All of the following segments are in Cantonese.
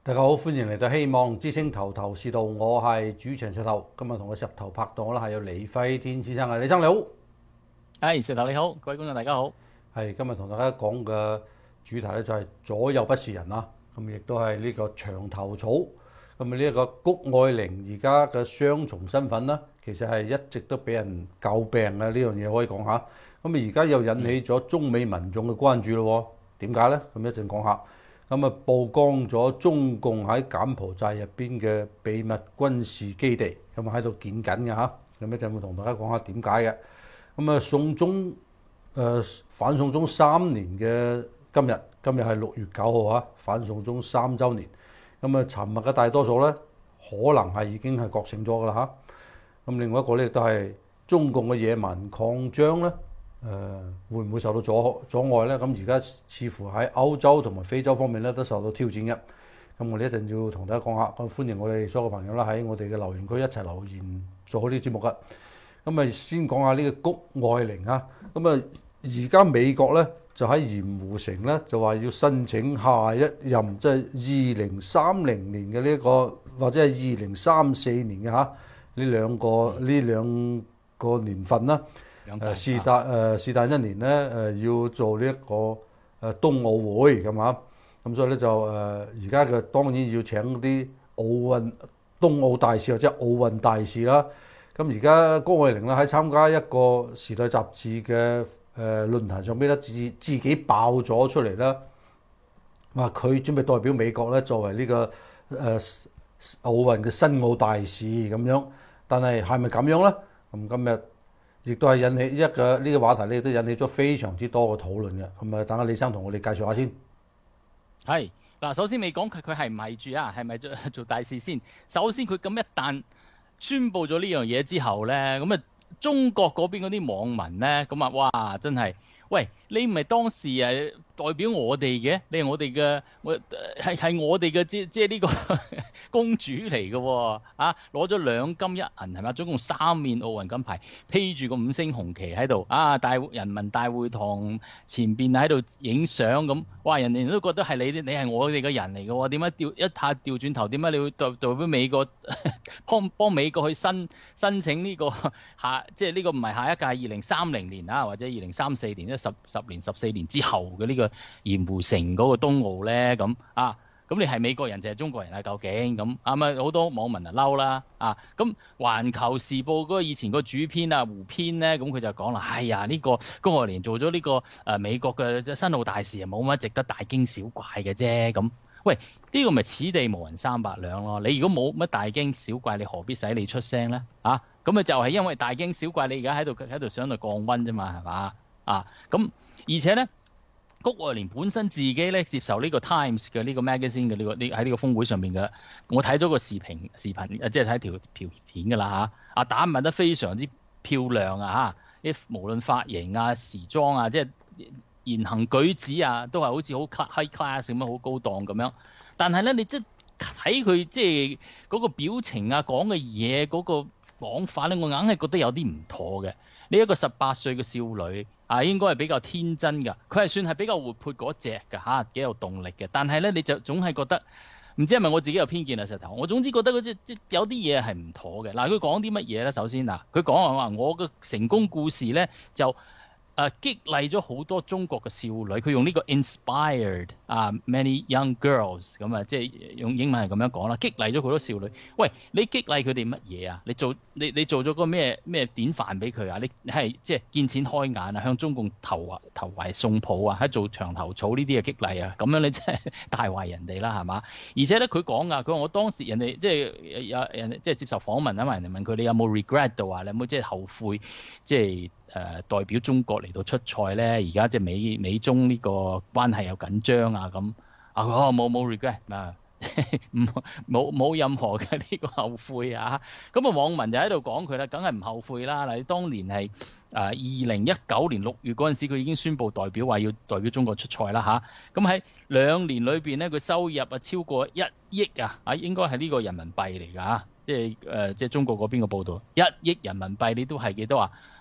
大家好，歡迎嚟到希望之星頭頭是道，我係主持人石頭。今日同個石頭拍檔啦，係有李輝天先生嘅，李生你好。 係石頭你好，各位觀眾大家好。 係今日同大家講嘅主題咧就係左右不是人啦，咁亦都係呢個牆頭草。咁啊呢一個谷愛凌而家嘅雙重身份啦，其實係一直都俾人詬病嘅呢樣嘢可以講下。咁啊而家又引起咗中美民眾嘅關注咯。點解呢？咁一陣講下。咁啊，曝光咗中共喺柬埔寨入邊嘅秘密軍事基地，咁啊喺度建緊嘅嚇。咁一陣會同大家講下點解嘅。咁啊，反送中3年嘅今日係6月9號嚇，反送中3週年。咁啊，尋日嘅大多數咧，可能係已經係覺醒咗噶啦嚇。咁另外一個咧，亦都係中共嘅野蠻擴張咧。會唔會受到阻礙呢？咁而家似乎喺歐洲同埋非洲方面咧都受到挑戰嘅。咁我哋一陣要同大家講下，咁歡迎我哋所有嘅朋友啦喺我哋嘅留言區一齊留言做好呢個節目噶。咁啊先講下呢個谷愛凌啊。咁啊而家美國咧就喺鹽湖城咧就話要申請下一任即係2030年嘅呢個或者係2034年嘅嚇呢兩個年份啦。是但一年咧要做呢一個冬奧會咁啊，咁所以咧就而家嘅當然要請啲冬奧大使或者奧運大使啦。咁而家谷愛凌咧喺參加一個時代雜誌嘅論壇上邊咧，自己爆咗出嚟啦，話佢準備代表美國咧作為呢個奧運嘅申奧大使咁樣，但係係咪咁樣咧？咁今日亦都係引起呢個話題咧，亦都引起咗非常之多嘅討論嘅。咁啊，等下李生同我哋介紹下先。 係嗱，首先未講佢係唔係住啊，係咪做大使先？首先佢咁一旦宣佈咗呢樣嘢之後咧，咁啊中國嗰邊嗰啲網民咧，咁啊哇真係，喂你唔係當時代表我哋嘅，你係我哋嘅，係我哋嘅即係呢個公主嚟嘅喎，攞咗2金1銀係嘛，總共3面奧運金牌，披住個5星紅旗喺度人民大會堂前邊喺度影相咁，哇人哋都覺得係你係我哋嘅人嚟嘅喎，點解一下調轉頭，點解你會代表美國幫美國去申請呢個即係呢個唔係下一屆2030年或者2034年10年14年之後嘅呢個鹽湖城嗰個冬奧咧咁你係美國人定係中國人啊？究竟咁好多網民嬲啦咁環球時報嗰個以前個主編胡編咧，咁佢就講啦，哎呀呢個谷愛凌做咗呢個美國嘅申奧大使冇乜值得大驚小怪嘅啫咁。喂，呢個咪此地無銀三百兩咯？你如果冇乜大驚小怪，你何必使你出聲咧？咁就係因為大驚小怪，你而家喺度想度降溫啫嘛，係嘛？咁而且咧，谷愛凌本身自己咧接受呢個 Times 嘅呢個 magazine 嘅喺呢個峰會上面嘅，我睇咗個視頻，即係睇條片㗎啦打扮得非常之漂亮無論髮型時裝即係言行舉止都係好似好 high class 咁樣，好高檔咁樣。但係咧，你即係睇佢即係嗰個表情講嘅嘢嗰個講法咧，我硬係覺得有啲唔妥嘅。你一個18歲嘅少女應該係比較天真㗎，佢係算係比較活潑嗰隻㗎幾有動力嘅。但係咧，你就總係覺得唔知係咪我自己有偏見石頭？我總之覺得有啲嘢係唔妥嘅。佢講啲乜嘢咧？首先佢講話我嘅成功故事咧就激勵咗好多中國嘅少女，佢用呢個 inspired many young girls 咁即係用英文係咁樣講啦，激勵咗好多少女。喂，你激勵佢哋乜嘢啊？你做咗個咩典範俾佢啊？你係即係見錢開眼向中共投懷送抱喺做牆頭草呢啲嘅激勵咁樣你真係大壞人哋啦，係嘛？而且咧佢講佢話我當時人哋即係有人即係接受訪問人哋問佢你有冇 regret 到你有冇即係後悔即係代表中國嚟到出賽咧，而家即係美中呢個關係有緊張咁冇 regret 冇任何嘅呢個後悔咁網民就喺度講佢啦，梗係唔後悔啦。你當年係2019年6月嗰陣時，佢已經宣布話要代表中國出賽啦咁喺2年裏邊咧，佢收入超過1億應該係呢個人民幣嚟㗎即係中國嗰邊嘅報道，1億人民幣你都係幾多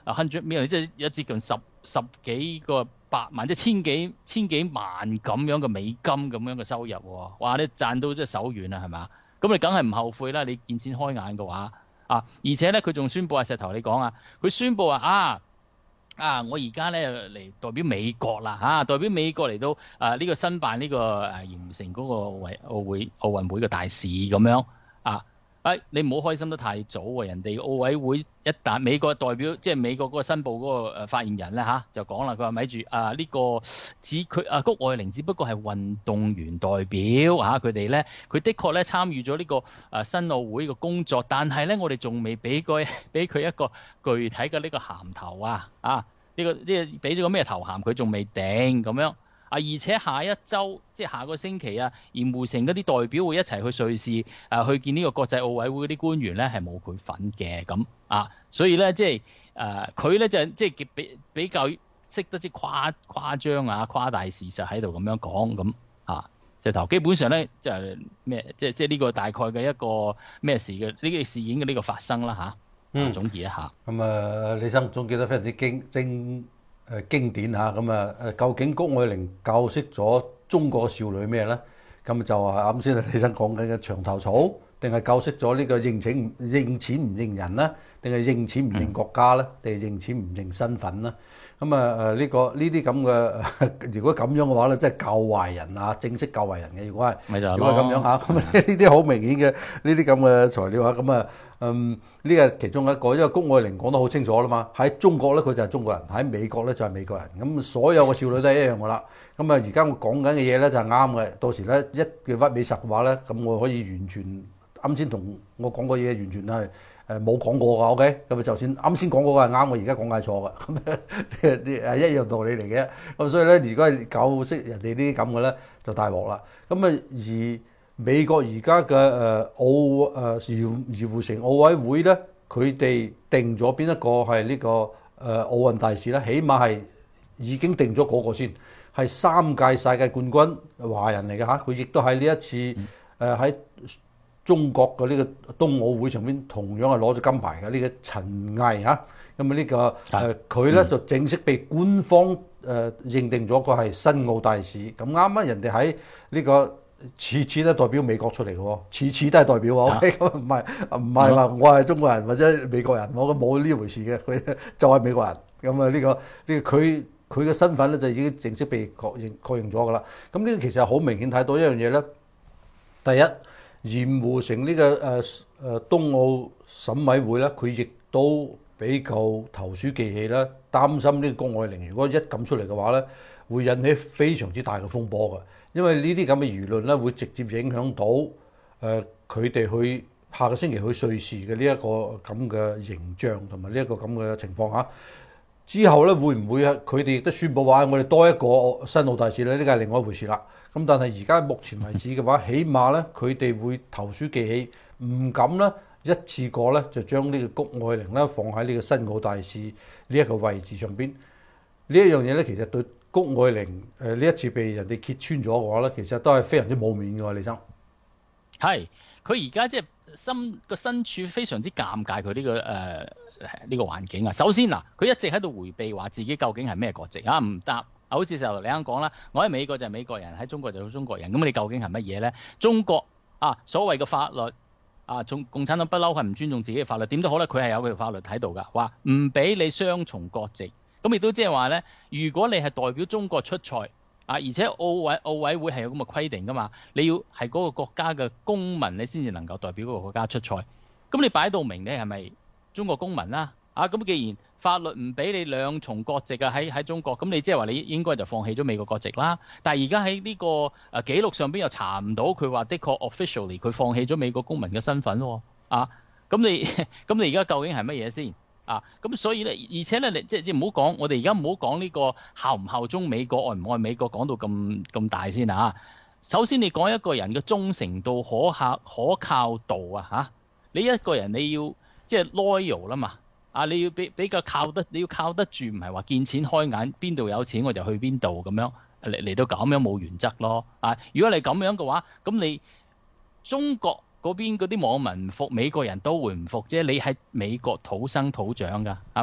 100 million， 即係一接近十幾個百萬，即係千幾萬咁樣嘅美金咁樣嘅收入喎。哇！你賺到即係手軟啦，係嘛？咁你梗係唔後悔啦。你見錢開眼嘅話啊，而且咧佢仲宣佈石頭你講啊，佢宣佈話我而家咧嚟代表美國啦代表美國嚟到呢個申辦呢個鹽湖城嗰個奧運會嘅大使咁樣啊。你唔好開心得太早喎，人哋奧委會一旦美國代表，即係美國嗰個申報嗰個發言人咧就講啦，佢話咪住呢個指佢谷愛玲只不過係運動員代表佢哋咧，佢的確咧參與咗呢個新奧會嘅工作，但係咧我哋仲未俾佢一個具體嘅呢個銜頭呢個俾咗個咩頭銜佢仲未定咁樣。而且下一週即係下個星期鹽湖城嗰啲代表會一齊去瑞士去見呢個國際奧委會嗰啲官員咧，係冇佢份嘅咁所以咧即係佢咧就即係比較識得即係誇張誇大事實喺度咁樣講咁石頭基本上咧就係咩即係呢個大概嘅一個咩事嘅呢個事件嘅呢個發生啦總結一下。 咁李生總結得非常之經典究竟谷愛玲教識咗中國少女咩咧？咁就係啱先李生講緊嘅牆頭草，定係教識咗呢個認錢唔認人咧？定係認錢唔認國家咧？定係認錢唔認身份咧？咁呢啲咁嘅，如果咁樣嘅話咧，即係教壞人正式教壞人嘅。如果係咁樣咁呢啲好明顯嘅呢啲咁嘅材料呢個其中一個，因為谷愛玲講得好清楚啦嘛。喺中國咧，佢就係中國人；喺美國咧，就係美國人。咁所有嘅少女都係一樣噶啦。咁而家我講緊嘅嘢咧就係啱嘅。到時咧一句屈美實嘅話咧，咁我可以完全啱先同我講嘅嘢完全係冇講過㗎。OK，咁就算啱先講嗰個係啱，我而家講嘅係錯嘅，咁係一樣道理嚟嘅。咁所以咧，如果係教識人哋呢啲咁嘅咧，就大鑊啦。咁而美國而家嘅鹽湖城奧委會咧，佢哋定咗邊一個係呢個奧運大使咧？起碼係已經定咗嗰個先，係3屆世界冠軍華人嚟嘅佢亦都喺呢一次喺中國嘅呢個冬奧會上邊同樣係攞咗金牌嘅呢個陳毅咁呢個佢咧就正式被官方認定咗佢係新奧大使。咁啱人哋喺呢個次次都代表美國出嚟嘅喎，次次都係代表OK，咁唔係話我係中國人或者美國人，我冇呢回事嘅，佢就係美國人。咁呢個佢嘅身份咧就已經正式被確認咗㗎啦。咁呢個其實好明顯睇到一樣嘢咧。第一，鹽湖城呢個冬奧審委會咧，佢亦都比較投鼠忌器啦，擔心呢個谷愛玲如果一撳出嚟嘅話咧，會引起非常之大嘅風波嘅。因為呢啲咁嘅輿論咧，會直接影響到佢哋去下個星期去瑞士嘅呢一個咁嘅形象同埋呢一個咁嘅情況之後咧，會唔會佢哋亦都宣佈話我哋多一個新奧大使咧？呢個係另外一回事啦。咁但係而家目前為止嘅話，起碼咧佢哋會投鼠忌器，唔敢咧一次過咧就將呢個谷愛玲咧放喺呢個新奧大使呢一個位置上邊。呢一樣嘢咧，其實對谷愛玲呢一次被人哋揭穿咗嘅話咧，其實都係非常之冇面嘅喎，李生。 係，佢而家即係身處非常之尷尬，佢呢個環境首先佢一直喺度迴避話自己究竟係咩國籍唔答。好似時候你啱講啦，我喺美國就係美國人，喺中國就係中國人。咁你究竟係乜嘢咧？中國所謂嘅法律共產黨不嬲係唔尊重自己嘅法律，點都好咧，佢係有佢嘅法律喺度㗎，話唔俾你雙重國籍。咁亦都即係話咧，如果你係代表中國出賽而且奧委會係有咁嘅規定㗎嘛，你要係嗰個國家嘅公民，你先至能夠代表嗰個國家出賽。咁你擺到明，你係咪中國公民啦？咁既然法律唔俾你兩重國籍喺中國，咁你即係話你應該就放棄咗美國國籍啦。但係而家喺呢個記錄上邊又查唔到佢話的確 officially 佢放棄咗美國公民嘅身份喎。咁你而家究竟係乜嘢先？咁所以咧，而且咧，你即係唔好講，我哋而家唔好講呢個效唔效忠美國，愛唔愛美國，講到咁大先首先你講一個人嘅忠誠度、可靠度你一個人你要即係 loyal 啦嘛。你要比較你要靠得住，唔係話見錢開眼，邊度有錢我就去邊度咁樣嚟到咁樣冇原則咯。如果你咁樣嘅話，咁你中國嗰邊嗰啲網民唔服，美國人都會唔服啫。你係美國土生土長㗎，係嘛？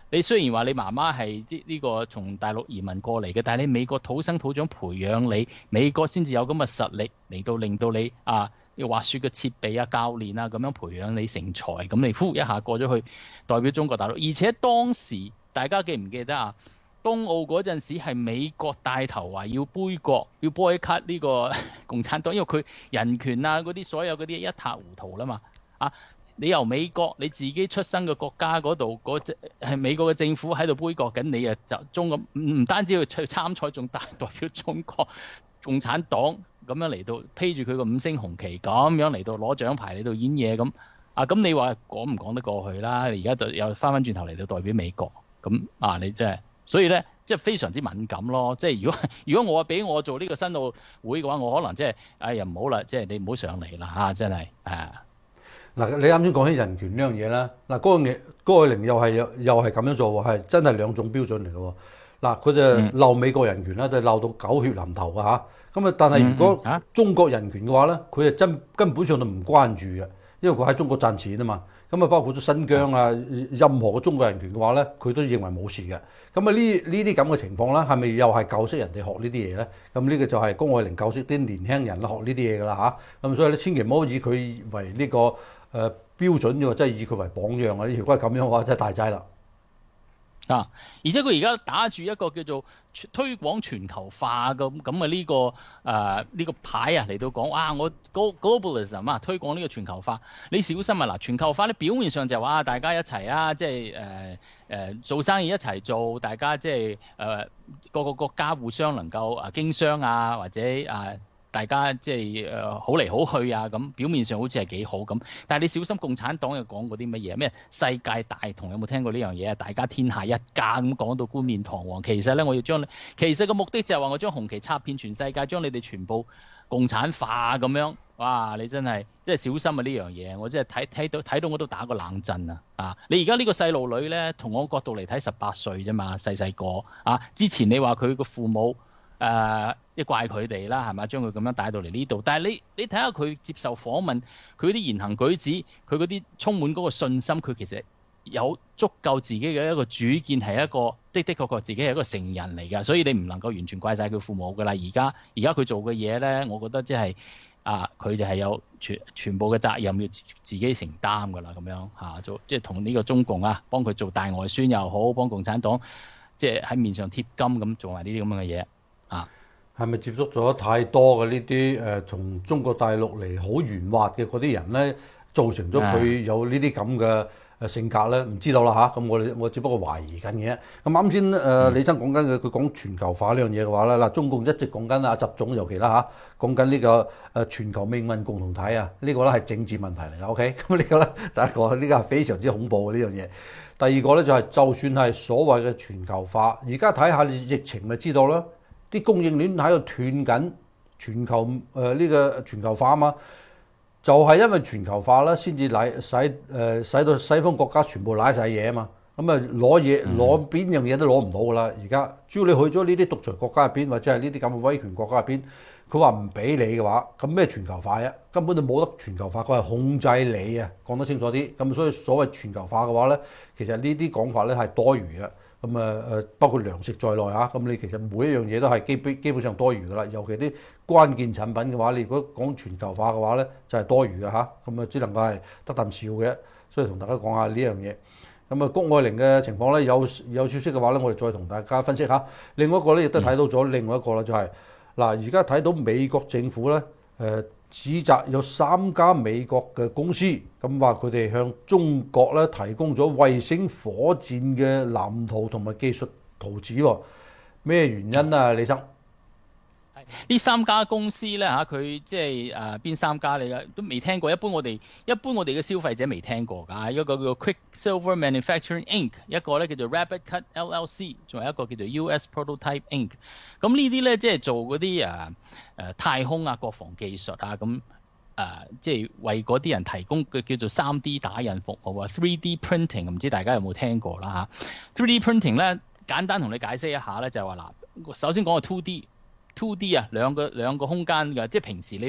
你雖然話你媽媽係呢個從大陸移民過嚟嘅，但係你美國土生土長培養你，美國先至有咁嘅實力嚟到令到你滑雪嘅設備啊、教練啊咁樣培養你成才，咁你呼一下過咗去代表中國大陸。而且當時大家記唔記得啊？東奧嗰陣時係美國帶頭話要杯葛，要 boycott 呢個共產黨，因為佢人權啊嗰啲所有嗰啲一塌糊塗啦嘛。你由美國你自己出生嘅國家嗰度，係美國嘅政府喺度杯葛緊你就中國唔單止要去參賽，仲代表中國共產黨咁樣嚟到披住佢個五星紅旗咁樣嚟到攞獎牌嚟到演嘢咁。咁你話講唔講得過去啦？你而家就又翻轉頭嚟到代表美國咁你真係，所以咧即係非常之敏感咯。即係如果我俾我做呢個申奧會嘅話，我可能即係呀唔好啦，即係你唔好上嚟啦真係嗱，你啱先講起人權呢樣嘢啦，嗱，高愛玲又係咁樣做喎，係真係兩種標準嚟嘅喎。嗱，佢就鬧美國人權啦，就鬧到狗血淋頭嘅嚇。咁但係如果中國人權嘅話咧，佢係根本上都唔關注嘅，因為佢喺中國賺錢啊嘛。咁包括咗新疆啊，任何嘅中國人權嘅話咧，佢都認為冇事嘅。咁呢啲咁嘅情況咧，係咪又係教識人哋學呢啲嘢咧？咁呢個就係高愛玲教識啲年輕人學呢啲嘢㗎啦嚇。咁所以你千祈唔好以佢為呢個標準嘅，即係以佢為榜樣啊！如果係咁樣嘅話，真係大劑啦。 而且佢而家打住一個叫做推廣全球化咁嘅呢個牌嚟到講，我 globalism 推廣呢個全球化，你小心啊！嗱，全球化咧表面上就話大家一齊即係做生意一齊做，大家即係各個國家互相能夠經商或者大家即係好嚟好去咁，表面上好似係幾好咁，但係你小心共產黨又講過啲乜嘢？咩世界大同，有冇聽過呢樣嘢啊？大家天下一家咁講到冠冕堂皇，其實咧我要其實個目的就係話我將紅旗插遍全世界，將你哋全部共產化咁樣。哇！你真係即係小心呢樣嘢，我真係睇到我都打個冷震啊！你而家呢個細路女咧，從我角度嚟睇18歲啫嘛，細個之前你話佢個父母一怪佢哋啦，係咪？將佢咁樣帶到嚟呢度，但係你睇下佢接受訪問，佢啲言行舉止，佢嗰啲充滿嗰個信心，佢其實有足夠自己嘅一個主見，係一個的確自己係一個成人嚟㗎，所以你唔能夠完全怪晒佢父母㗎啦。而家佢做嘅嘢咧，我覺得即係佢就係有全部嘅責任要自己承擔㗎啦，咁樣做即係同呢個中共幫佢做大外宣又好，幫共產黨即係喺面上貼金咁做埋呢啲咁樣嘅嘢係咪接觸咗太多嘅呢啲從中國大陸嚟好圓滑嘅嗰啲人咧，造成咗佢有呢啲咁嘅性格咧？唔知道啦嚇。咁我只不過懷疑緊嘅。咁啱先李生講緊嘅，佢講全球化呢樣嘢嘅話咧，嗱，中共一直講緊習總尤其啦嚇，講緊呢個全球命運共同體呢個咧係政治問題嚟嘅。OK，咁呢個咧第一個呢個係非常之恐怖嘅呢樣嘢。第二個咧就係就算係所謂嘅全球化，而家睇下疫情咪知道啦。啲供應鏈喺度斷緊，全球呢個全球化啊嘛，就係因為全球化啦，先至使到西方國家全部攋晒嘢啊嘛，咁攞邊樣嘢都攞唔到噶啦。而家只要你去咗呢啲獨裁國家入邊，或者係呢啲咁嘅威權國家入邊，佢話唔俾你嘅話，咁咩全球化啊？根本就冇得全球化，佢係控制你啊！講得清楚啲，咁所以所謂全球化嘅話咧，其實呢啲講法咧係多餘嘅。咁包括糧食在內咁你其實每一樣嘢都係基本上多餘噶啦。尤其啲關鍵產品嘅話，你如果講全球化嘅話咧，就係多餘嘅嚇。咁只能夠係得啖笑嘅。所以同大家講下呢樣嘢。咁谷愛玲嘅情況咧，有消息嘅話咧，我哋再同大家分析下。另外一個咧，亦都睇到咗另外一個啦，就係而家睇到美國政府咧指責有3家美國嘅公司，咁話佢哋向中國咧提供咗衛星火箭嘅藍圖同埋技術圖紙，咩原因啊？李生， 呢3家公司咧佢即係邊3家你都未聽過，一般我哋嘅消費者未聽過㗎。一個叫 Quicksilver Manufacturing Inc， 一個咧叫做 Rapid Cut LLC， 仲有一個叫做 US Prototype Inc。咁呢啲咧即係做嗰啲太空國防技術咁即係為嗰啲人提供嘅叫做 3D 打印服務3D printing， 唔知大家有冇聽過啦嚇。3D printing 咧簡單同你解釋一下咧，就係話首先講個 2D 兩個空間嘅，即係平時你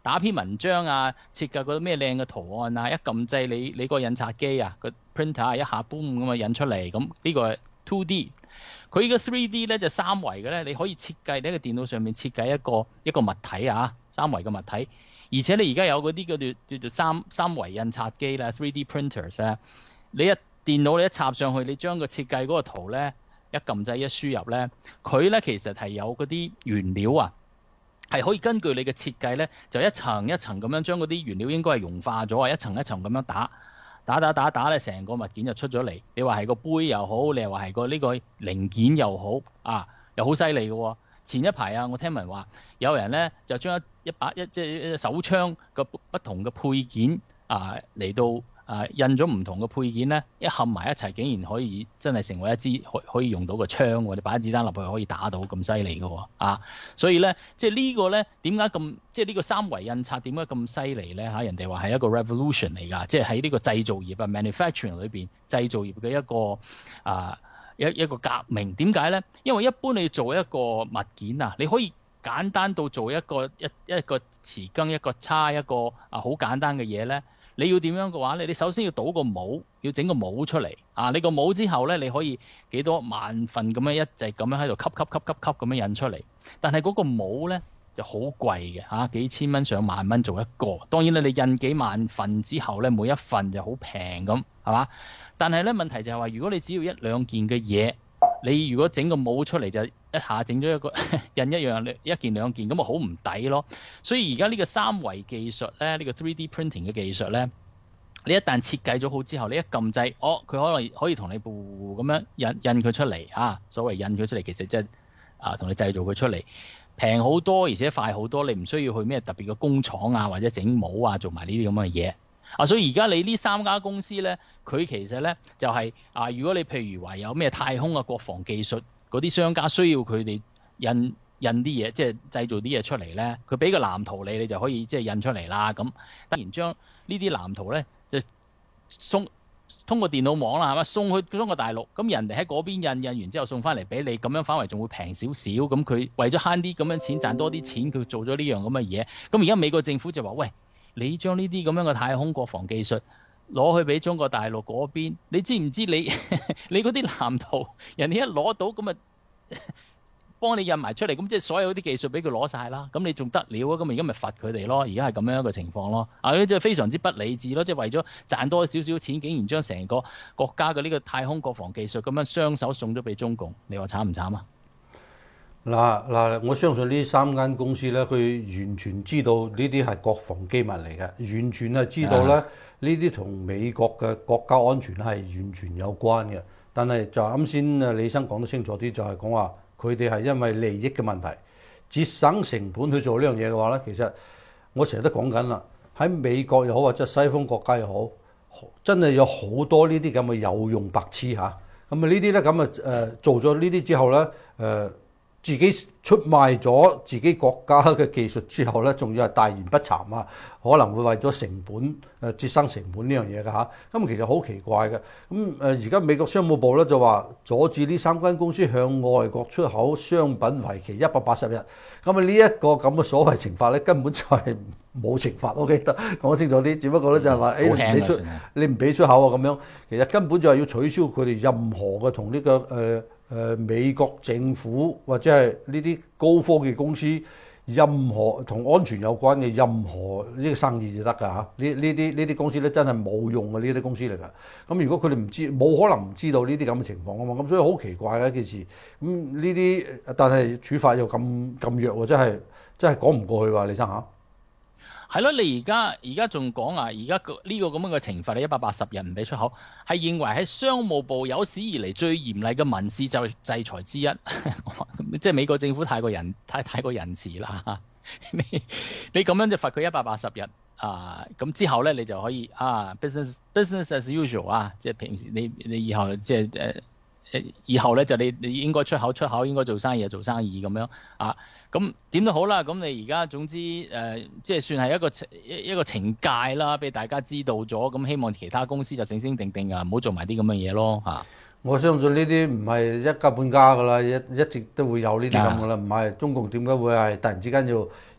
打篇文章啊，設計嗰啲咩靚嘅圖案啊，一撳掣你個印刷機啊，個 printer 啊一下 boom 咁啊印出嚟，咁呢個係 2D。佢呢個 3D 咧就三維嘅咧，你可以設計喺個電腦上面設計一個物體啊，三維嘅物體。而且你而家有嗰啲叫做三維印刷機啦 ，3D printers 啊，你電腦你一插上去，你將個設計嗰個圖咧一撳掣一輸入咧，佢咧其實係有嗰啲原料啊，係可以根據你嘅設計咧，就一層一層咁樣將嗰啲原料應該係融化咗啊，一層一層咁樣打咧，成個物件就出咗嚟。你話係個杯又好，你話係個呢個零件又好啊，又好犀利嘅喎。前一排啊，我聽聞話有人咧就將一隻手槍個不同嘅配件啊嚟到印咗唔同嘅配件咧，一合埋一齊，竟然可以真係成為一支可以用到個槍喎！你擺子彈落去可以打到咁犀利嘅喎啊！所以咧，即係呢個咧點解咁即係呢個三維印刷點解咁犀利咧嚇？人哋話係一個 revolution 嚟㗎，即係喺呢個製造業啊 manufacturing 裏邊製造業嘅一個一個革命。點解咧？因為一般你做一個物件啊，你可以簡單到做一個匙羹、一個叉、一個好簡單嘅嘢咧。你要點樣嘅話咧？你首先要倒個模，要整個模出嚟啊！你個模之後咧，你可以幾多萬份咁樣一直咁樣喺度吸咁樣印出嚟。但係嗰個模咧就好貴嘅嚇，幾千蚊上萬蚊做一個。當然咧，你印幾萬份之後咧，每一份就好平咁，係嘛？但係咧問題就係話，如果你只要一兩件嘅嘢，你如果整個模出嚟就一下整咗一個印一件兩件，咁啊好唔抵咯。所以而家呢個三維技術咧，呢個 3D printing 嘅技術咧，你一旦設計咗好之後，你一撳掣，佢可能可以同你咁樣印佢出嚟啊。所謂印佢出嚟，其實即係同你製造佢出嚟，平好多，而且快好多。你唔需要去咩特別嘅工廠啊，或者整模啊，做埋呢啲咁嘅嘢。所以而家你呢三家公司咧，佢其實咧就係如果你譬如話有咩太空啊、國防技術嗰啲商家需要佢哋印啲嘢，即係製造啲嘢出嚟咧，佢俾個藍圖你就可以即係印出嚟啦。咁突然將呢啲藍圖咧就通過電腦網啦，係嘛，送去中國大陸，咁人哋喺嗰邊印完之後送翻嚟俾你，咁樣反為仲會平少少。咁佢為咗慳啲咁樣錢，賺多啲錢，佢做咗呢樣咁嘅嘢。咁而家美國政府就話：喂，你將呢啲咁樣嘅太空國防技術攞去俾中國大陸嗰邊，你知唔知你你嗰啲藍圖，人哋一攞到咁啊，幫你印埋出嚟，咁即係所有啲技術俾佢攞晒啦。咁你仲得了啊？咁而家咪罰佢哋咯。而家係咁樣一個情況咯。呢啲非常之不理智咯，即係為咗賺多少少錢，竟然將成個國家嘅呢個太空國防技術咁樣雙手送咗俾中共，你話慘唔慘啊？ 嗱，我相信呢三間公司咧，佢完全知道呢啲係國防機密嚟嘅，完全係知道咧呢啲同美國嘅國家安全係完全有關嘅。但係就啱先李生講得清楚啲，就係講話佢哋係因為利益嘅問題，節省成本去做呢樣嘢嘅話咧，其實我成日都講緊啦，喺美國又好或者西方國家又好，真係有好多呢啲咁嘅有用白痴嚇。咁呢啲咧做咗呢啲之後咧自己出賣咗自己國家嘅技術之後咧，仲要係大言不慚啊！可能會為咗成本節省成本呢樣嘢㗎嚇。咁其實好奇怪嘅。咁而家美國商務部咧就話阻止呢三間公司向外國出口商品為期180日。咁呢一個咁嘅所謂懲罰咧，根本就係冇懲罰。我記得講清楚啲，只不過咧就係話你唔俾出口啊咁樣。其實根本就係要取消佢哋任何嘅同呢個美國政府或者係呢啲高科技公司任何同安全有關嘅任何呢個生意就得㗎嚇。呢啲公司咧真係冇用嘅，呢啲公司嚟㗎。咁如果佢哋唔知，冇可能唔知道呢啲咁嘅情況啊嘛。咁所以好奇怪嘅一件事。咁呢啲但係處罰又咁弱喎，真係講唔過去喎，李生嚇。 係咯，你而家仲講而家呢個咁樣嘅懲罰，你180日唔俾出口，係認為係商務部有史以嚟最嚴厲嘅民事制裁之一。即係美國政府太過仁慈啦。你咁樣就罰佢180日咁之後咧你就可以business as usual 即係平時你以後即係以後咧就你應該出口應該做生意就做生意咁樣咁點都好啦，咁你而家總之即係算係一個懲戒啦，俾大家知道咗，咁希望其他公司就醒醒定定唔好做埋啲咁嘅嘢咯嚇。 我相信呢啲唔係一家半家噶啦，一直都會有呢啲咁噶啦，唔係中共點解會係突然之間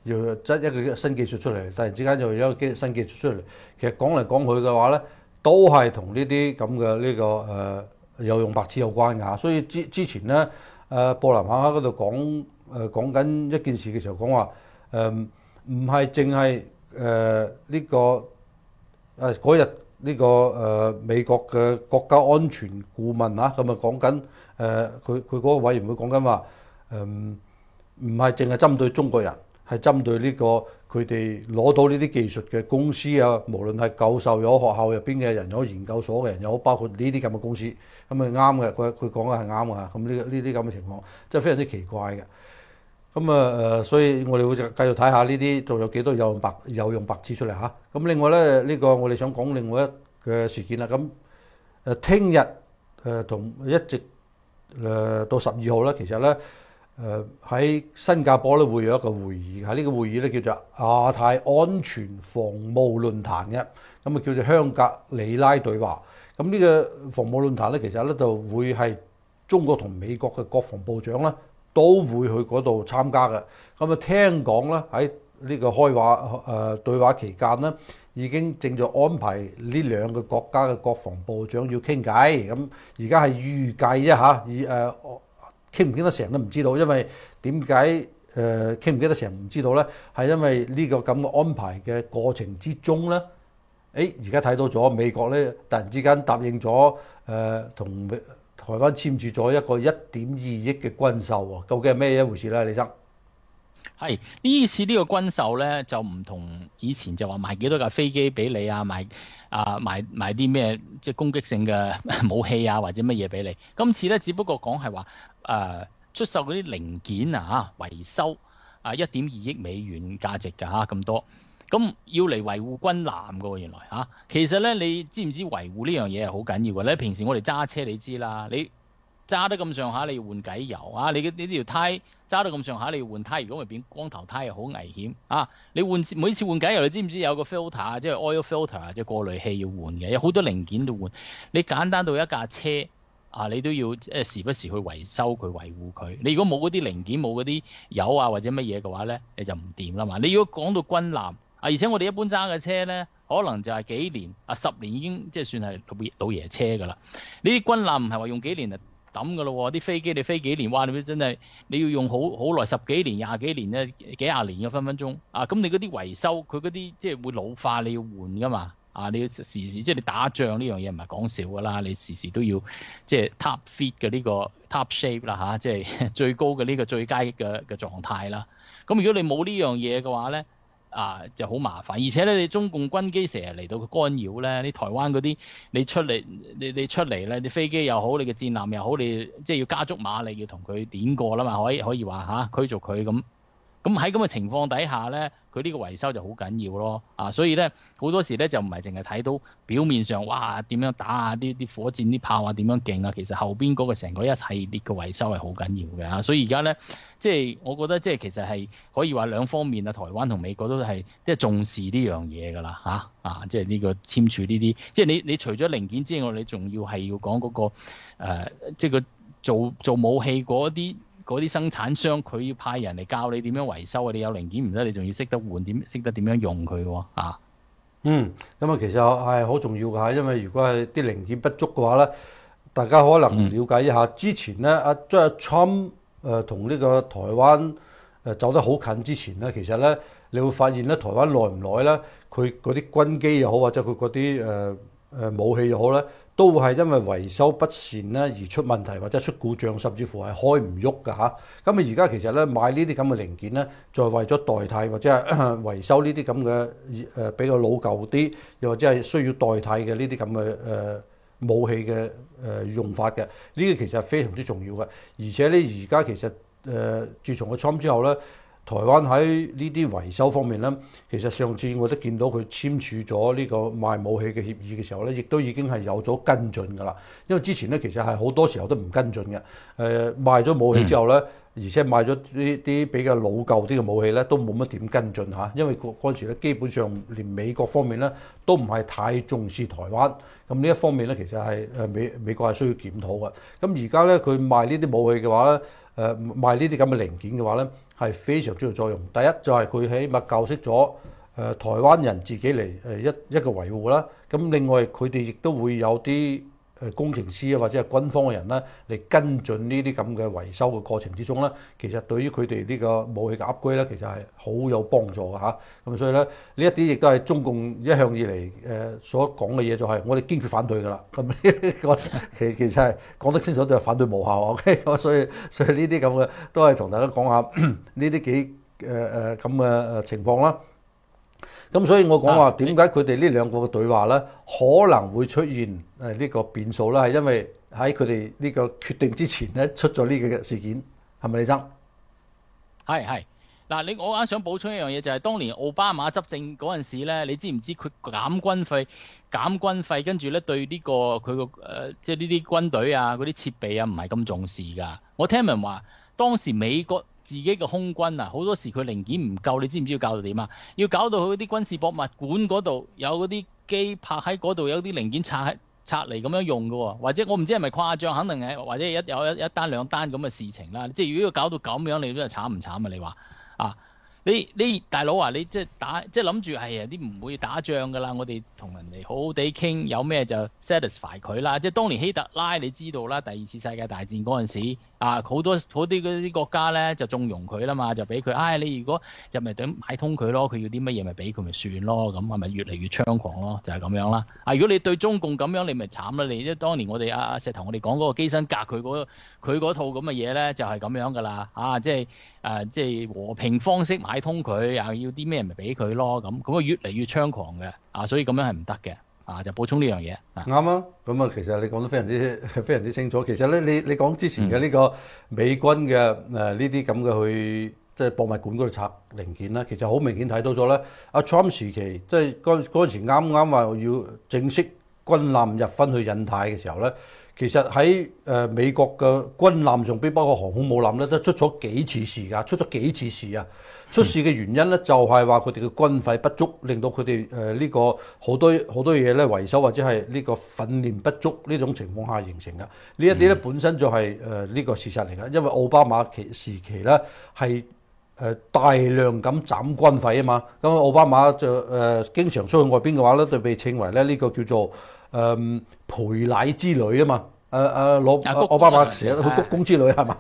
要執一個新技術出嚟，突然之間又有一個新技術出嚟。其實講嚟講去嘅話咧，都係同呢啲咁嘅呢個有用白紙有關㗎。所以之前咧，布林肯喺嗰度講緊一件事嘅時候講話，唔係淨係呢個嗰日呢個美國嘅國家安全顧問啊，咁啊講緊佢嗰個委員會講緊話，唔係淨係針對中國人，係針對呢個佢哋攞到呢啲技術嘅公司啊，無論係教授有學校入邊嘅人，有研究所嘅人，有包括呢啲咁嘅公司，咁啊啱嘅，佢講嘅係啱嘅，咁呢啲咁嘅情況，真係非常之奇怪嘅。咁所以我哋會繼續睇下呢啲仲有幾多有用白紙出嚟嚇。咁另外咧，呢個我哋想講另外一個事件啦。咁聽日同一直到12號咧，其實咧喺新加坡咧會有一個會議，喺呢個會議咧叫做亞太安全防務論壇嘅，咁啊叫做香格里拉對話。咁呢個防務論壇咧，其實咧就會係中國同美國嘅國防部長咧，都會去嗰度參加嘅。咁啊聽講咧喺呢個開話對話期間咧，已經正在安排呢兩個國家嘅國防部長要傾偈。咁而家係預計一下，傾唔傾得成都唔知道。因為點解傾唔傾得成唔知道咧？係因為呢個咁嘅安排嘅過程之中咧，而家睇到咗美國咧突然之間答應咗同台灣簽署咗一個1.2億嘅軍售喎，究竟係咩一回事咧？李生， 係呢次呢個軍售咧就唔同以前就話賣幾多架飛機俾你啊，賣啲咩即係攻擊性嘅武器啊或者乜嘢俾你。今次咧只不過講係話出售嗰啲零件啊維修1.2億美元價值㗎咁多。咁要嚟維護軍艦㗎喎，原來其實咧，你知唔知維護呢樣嘢係好緊要嘅咧？平時我哋揸車你知啦，你揸得咁上下你要換偈油啊，你條胎揸得咁上下你要換胎，如果咪變光頭胎又好危險啊！你每次換偈油，你知唔知有個 filter 即係 oil filter 即係過濾器要換嘅，有好多零件要換。你簡單到一架車你都要時不時去維修佢維護佢。你如果冇嗰啲零件冇嗰啲油或者乜嘢嘅話咧，你就唔掂啦嘛。你如果講到軍艦而且我哋一般揸嘅車咧，可能就係幾年10年已經即係算係老爺車㗎啦。呢啲軍艦唔係話用幾年就抌㗎咯喎，啲飛機你飛幾年，哇！你真係你要用好耐10幾年、20幾年咧，幾廿年嘅分分鐘咁你嗰啲維修佢嗰啲即係會老化，你要換㗎嘛你要時即係你打仗呢樣嘢唔係講笑㗎啦，你時時都要即係 top fit 嘅呢個 top shape 啦即係最高嘅呢個最佳嘅狀態啦。咁如果你冇呢樣嘢嘅話咧，就好麻煩，而且咧，你中共軍機成日嚟到干擾咧，你台灣嗰啲你出嚟，你出嚟咧，你飛機又好，你嘅戰艦又好，你即係要加足馬力，要同佢點過啦嘛，可以話驅逐佢咁。咁喺咁嘅情況底下咧，佢呢個維修就好緊要咯。所以咧好多時咧就唔係淨係睇到表面上哇點樣打啲火箭啲炮點樣勁其實後邊嗰個成個一系列嘅維修係好緊要嘅。所以而家咧即係我覺得即係其實係可以話兩方面台灣同美國都係即係重視呢樣嘢㗎啦即係呢個簽署呢啲，即係你除咗零件之外，你仲要係要講嗰個即係個做武器嗰啲生產商，佢要派人嚟教你點樣維修你有零件唔得，你仲要識得換識得點樣用佢喎咁其實係好重要㗎，因為如果係啲零件不足嘅話咧，大家可能了解一下，之前咧Trump 同呢個台灣走得好近之前咧，其實咧你會發現咧，台灣耐唔耐咧，佢嗰啲軍機又好，或者佢嗰啲武器又好咧，都會係因為維修不善咧而出問題或者出故障，甚至乎係開唔喐㗎嚇。咁而家其實咧買呢啲咁嘅零件咧，就係為咗代替或者係維修呢啲咁嘅比較老舊啲，又或者係需要代替嘅呢啲咁嘅武器嘅用法嘅。呢個其實係非常之重要嘅。而且咧而家其實自從個 Trump 之後咧，台灣喺呢啲維修方面咧，其實上次我都見到佢簽署咗呢個賣武器嘅協議嘅時候咧，亦都已經係有咗跟進㗎啦。因為之前咧其實係好多時候都唔跟進嘅。賣咗武器之後咧，而且賣咗呢啲比較老舊啲嘅武器咧，都冇乜點跟進嚇。因為嗰陣時咧，基本上連美國方面咧都唔係太重視台灣。咁呢一方面咧，其實係美國係需要檢討嘅。咁而家咧佢賣呢啲武器嘅話咧， 賣呢啲咁嘅零件嘅話咧，係非常之有作用。第一就係佢起碼教識咗台灣人自己嚟一個維護啦。咁另外佢哋亦都會有啲工程師啊，或者係軍方嘅人咧嚟跟進呢啲咁嘅維修嘅過程之中咧，其實對於佢哋呢個武器嘅 upgrade 咧，其實係好有幫助嘅嚇。咁所以咧，呢一啲亦都係中共一向以嚟所講嘅嘢，就係我哋堅決反對㗎啦。咁呢個其實係講得清楚，就係反對無效。OK， 所以呢啲咁嘅都係同大家講下呢啲幾咁嘅情況啦。咁所以我講話點解佢哋呢兩個嘅對話咧可能會出現呢個變數咧，係因為喺佢哋呢個決定之前咧出咗呢個事件，係咪李生？ 係嗱，我啱想補充一樣嘢，就係當年奧巴馬執政嗰陣時咧，你知唔知佢減軍費，跟住咧對呢個佢個即係呢啲軍隊啊嗰啲設備啊唔係咁重視㗎。我聽聞話當時美國自己嘅空軍啊，好多時佢零件唔夠，你知唔知要搞到點啊？要搞到佢嗰啲軍事博物館嗰度有嗰啲機泊喺嗰度，有啲零件拆嚟咁樣用嘅喎，或者我唔知係咪誇張，肯定係或者有一單兩單咁嘅事情啦。即係如果要搞到咁樣，你都係慘唔慘啊？你話啊？你大佬啊，你即係諗住係啊啲唔會打仗㗎啦，我哋同人哋好好地傾，有咩就 satisfy 佢啦。即係當年希特拉你知道啦，第二次世界大戰嗰陣時啊，好啲嗰啲國家咧就縱容佢啦嘛，就俾佢，你如果就咪等買通佢咯，佢要啲乜嘢咪俾佢咪算咯，咁係咪越嚟越猖狂咯？就係咁樣啦。如果你對中共咁樣，你咪慘啦。你即係當年我哋石頭我哋講嗰個基辛格佢嗰套咁嘅嘢咧，就係咁樣㗎啦。即係和平方式買通佢，要啲咩咪俾佢咯，咁越嚟越猖狂嘅，所以咁樣係唔得嘅，就補充呢樣嘢。 啱啊，咁其實你講得非常之清楚。其實咧，你講之前嘅呢個美軍嘅呢啲咁嘅去即係博物館嗰度拆零件啦，其實好明顯睇到咗咧。阿 Trump 時期即係嗰陣時啱啱話要正式軍艦入分去印太嘅時候咧。其實喺美國嘅軍艦上邊，包括航空母艦咧，都出咗幾次事㗎，出事嘅原因咧，就係話佢哋嘅軍費不足，令到佢哋呢個好多嘢咧維修或者係呢個訓練不足呢種情況下形成嘅。呢一啲咧本身就係呢個事實嚟㗎，因為奧巴馬時期咧係大量咁斬軍費啊嘛，咁奧巴馬就經常出去外邊嘅話咧，就被稱為咧呢個叫做培奶之旅啊嘛，奧巴馬成日去鞠躬之旅係嘛？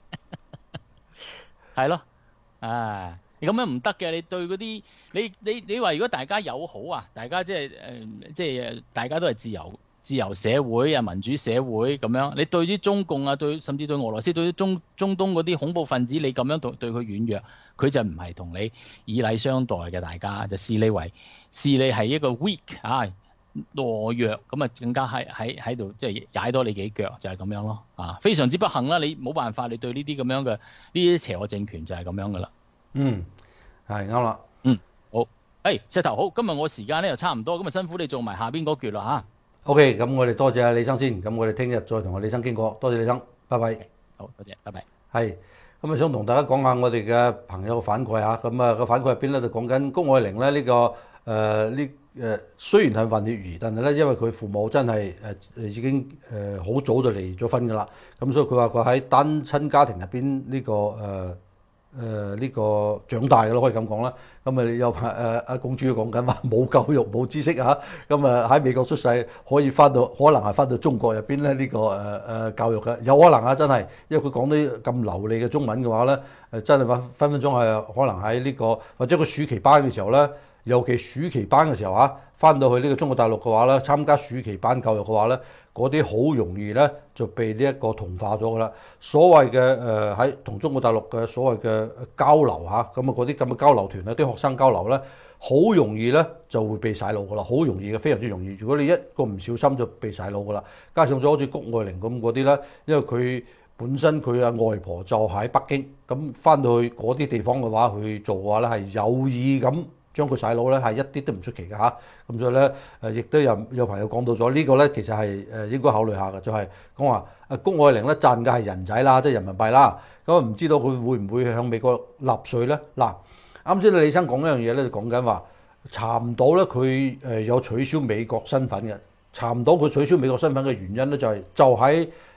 係咯，你咁樣唔得嘅，你對嗰啲你話如果大家友好啊，大家即係大家都係自由社會啊，民主社會咁樣，你對啲中共啊，甚至對俄羅斯，對啲中東嗰啲恐怖分子，你咁樣對佢軟弱，佢就唔係同你以禮相待嘅，大家就視你係一個 weak 懦弱，咁啊更加喺度即係踩多你幾腳，就係咁樣咯，非常之不幸啦！你冇辦法，你對呢啲咁樣嘅呢啲邪惡政權就係咁樣噶啦。 係啱啦。 好，石頭好，今日我時間咧又差唔多，咁啊辛苦你做埋下邊嗰橛啦嚇。 OK，咁我哋多謝阿李生先，咁我哋聽日再同阿李生傾過，多謝李生，拜拜。 好，多謝，拜拜。 係，咁想同大家講下我哋嘅朋友嘅反饋嚇，咁個反饋入邊咧就講緊谷愛凌咧呢個雖然係混血兒，但係咧因為佢父母真係已經好早就離咗婚㗎啦，咁所以佢話佢喺單親家庭入邊呢個長大嘅咯，可以咁講啦。咁有阿公主講緊話冇教育冇知識嚇，咁喺美國出世可能係翻到中國入邊咧呢個教育嘅，有可能啊真係，因為佢講啲咁流利嘅中文嘅話咧，真係分鐘係可能喺呢個或者個暑期班嘅時候咧。尤其暑期班嘅時候翻到去呢個中國大陸嘅話咧，參加暑期班教育嘅話咧，嗰啲好容易咧就被呢一個同化咗噶啦。所謂嘅喺同中國大陸嘅所謂嘅交流咁嗰啲咁嘅交流團啲學生交流咧，好容易咧就會被洗腦噶啦，好容易嘅，非常之容易。如果你一個唔小心就被洗腦噶啦，加上咗好似谷愛凌咁嗰啲咧，因為佢本身佢阿外婆就喺北京，咁翻到去嗰啲地方嘅話去做嘅話咧，係有意咁。將佢洗腦咧係一啲都唔出奇嘅嚇，咁所以咧亦都有朋友講到咗呢個咧，其實係應該考慮下嘅，就係講話谷愛凌咧賺嘅係人仔啦，即係人民幣啦，咁唔知道佢會唔會向美國納稅咧？嗱，啱先李生講一樣嘢咧，就講緊話查唔到咧佢有取消美國身份嘅，查唔到佢取消美國身份嘅原因咧就喺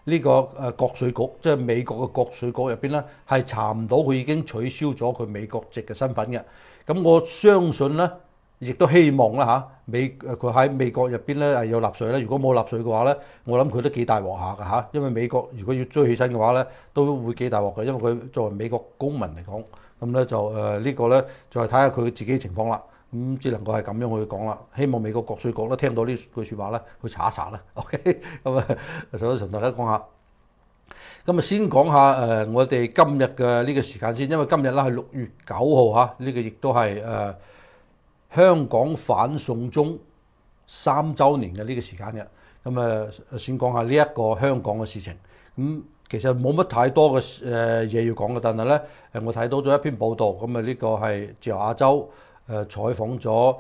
呢個國稅局，即係美國嘅國稅局入邊咧，係查唔到佢已經取消咗佢美國籍嘅身份嘅。咁我相信咧，亦都希望啦佢喺美國入邊咧係有納稅咧。如果冇納稅嘅話咧，我諗佢都幾大鑊下㗎嚇。因為美國如果要追起身嘅話咧，都會幾大鑊嘅。因為佢作為美國公民嚟講，咁咧就呢個咧就係睇下佢自己情況啦。咁只能夠係咁樣去講啦。希望美國國稅局咧聽到呢句説話咧，去查一查啦。OK， 咁想同大家講下。咁先講下我哋今日嘅呢個時間先，因為今日咧係6月9號嚇，呢個亦都係香港反送中3週年嘅呢個時間嘅。咁先講下呢一個香港嘅事情。咁其實冇乜太多嘅嘢要講嘅，但係咧我睇到咗一篇報道，咁呢個係自由亞洲採訪咗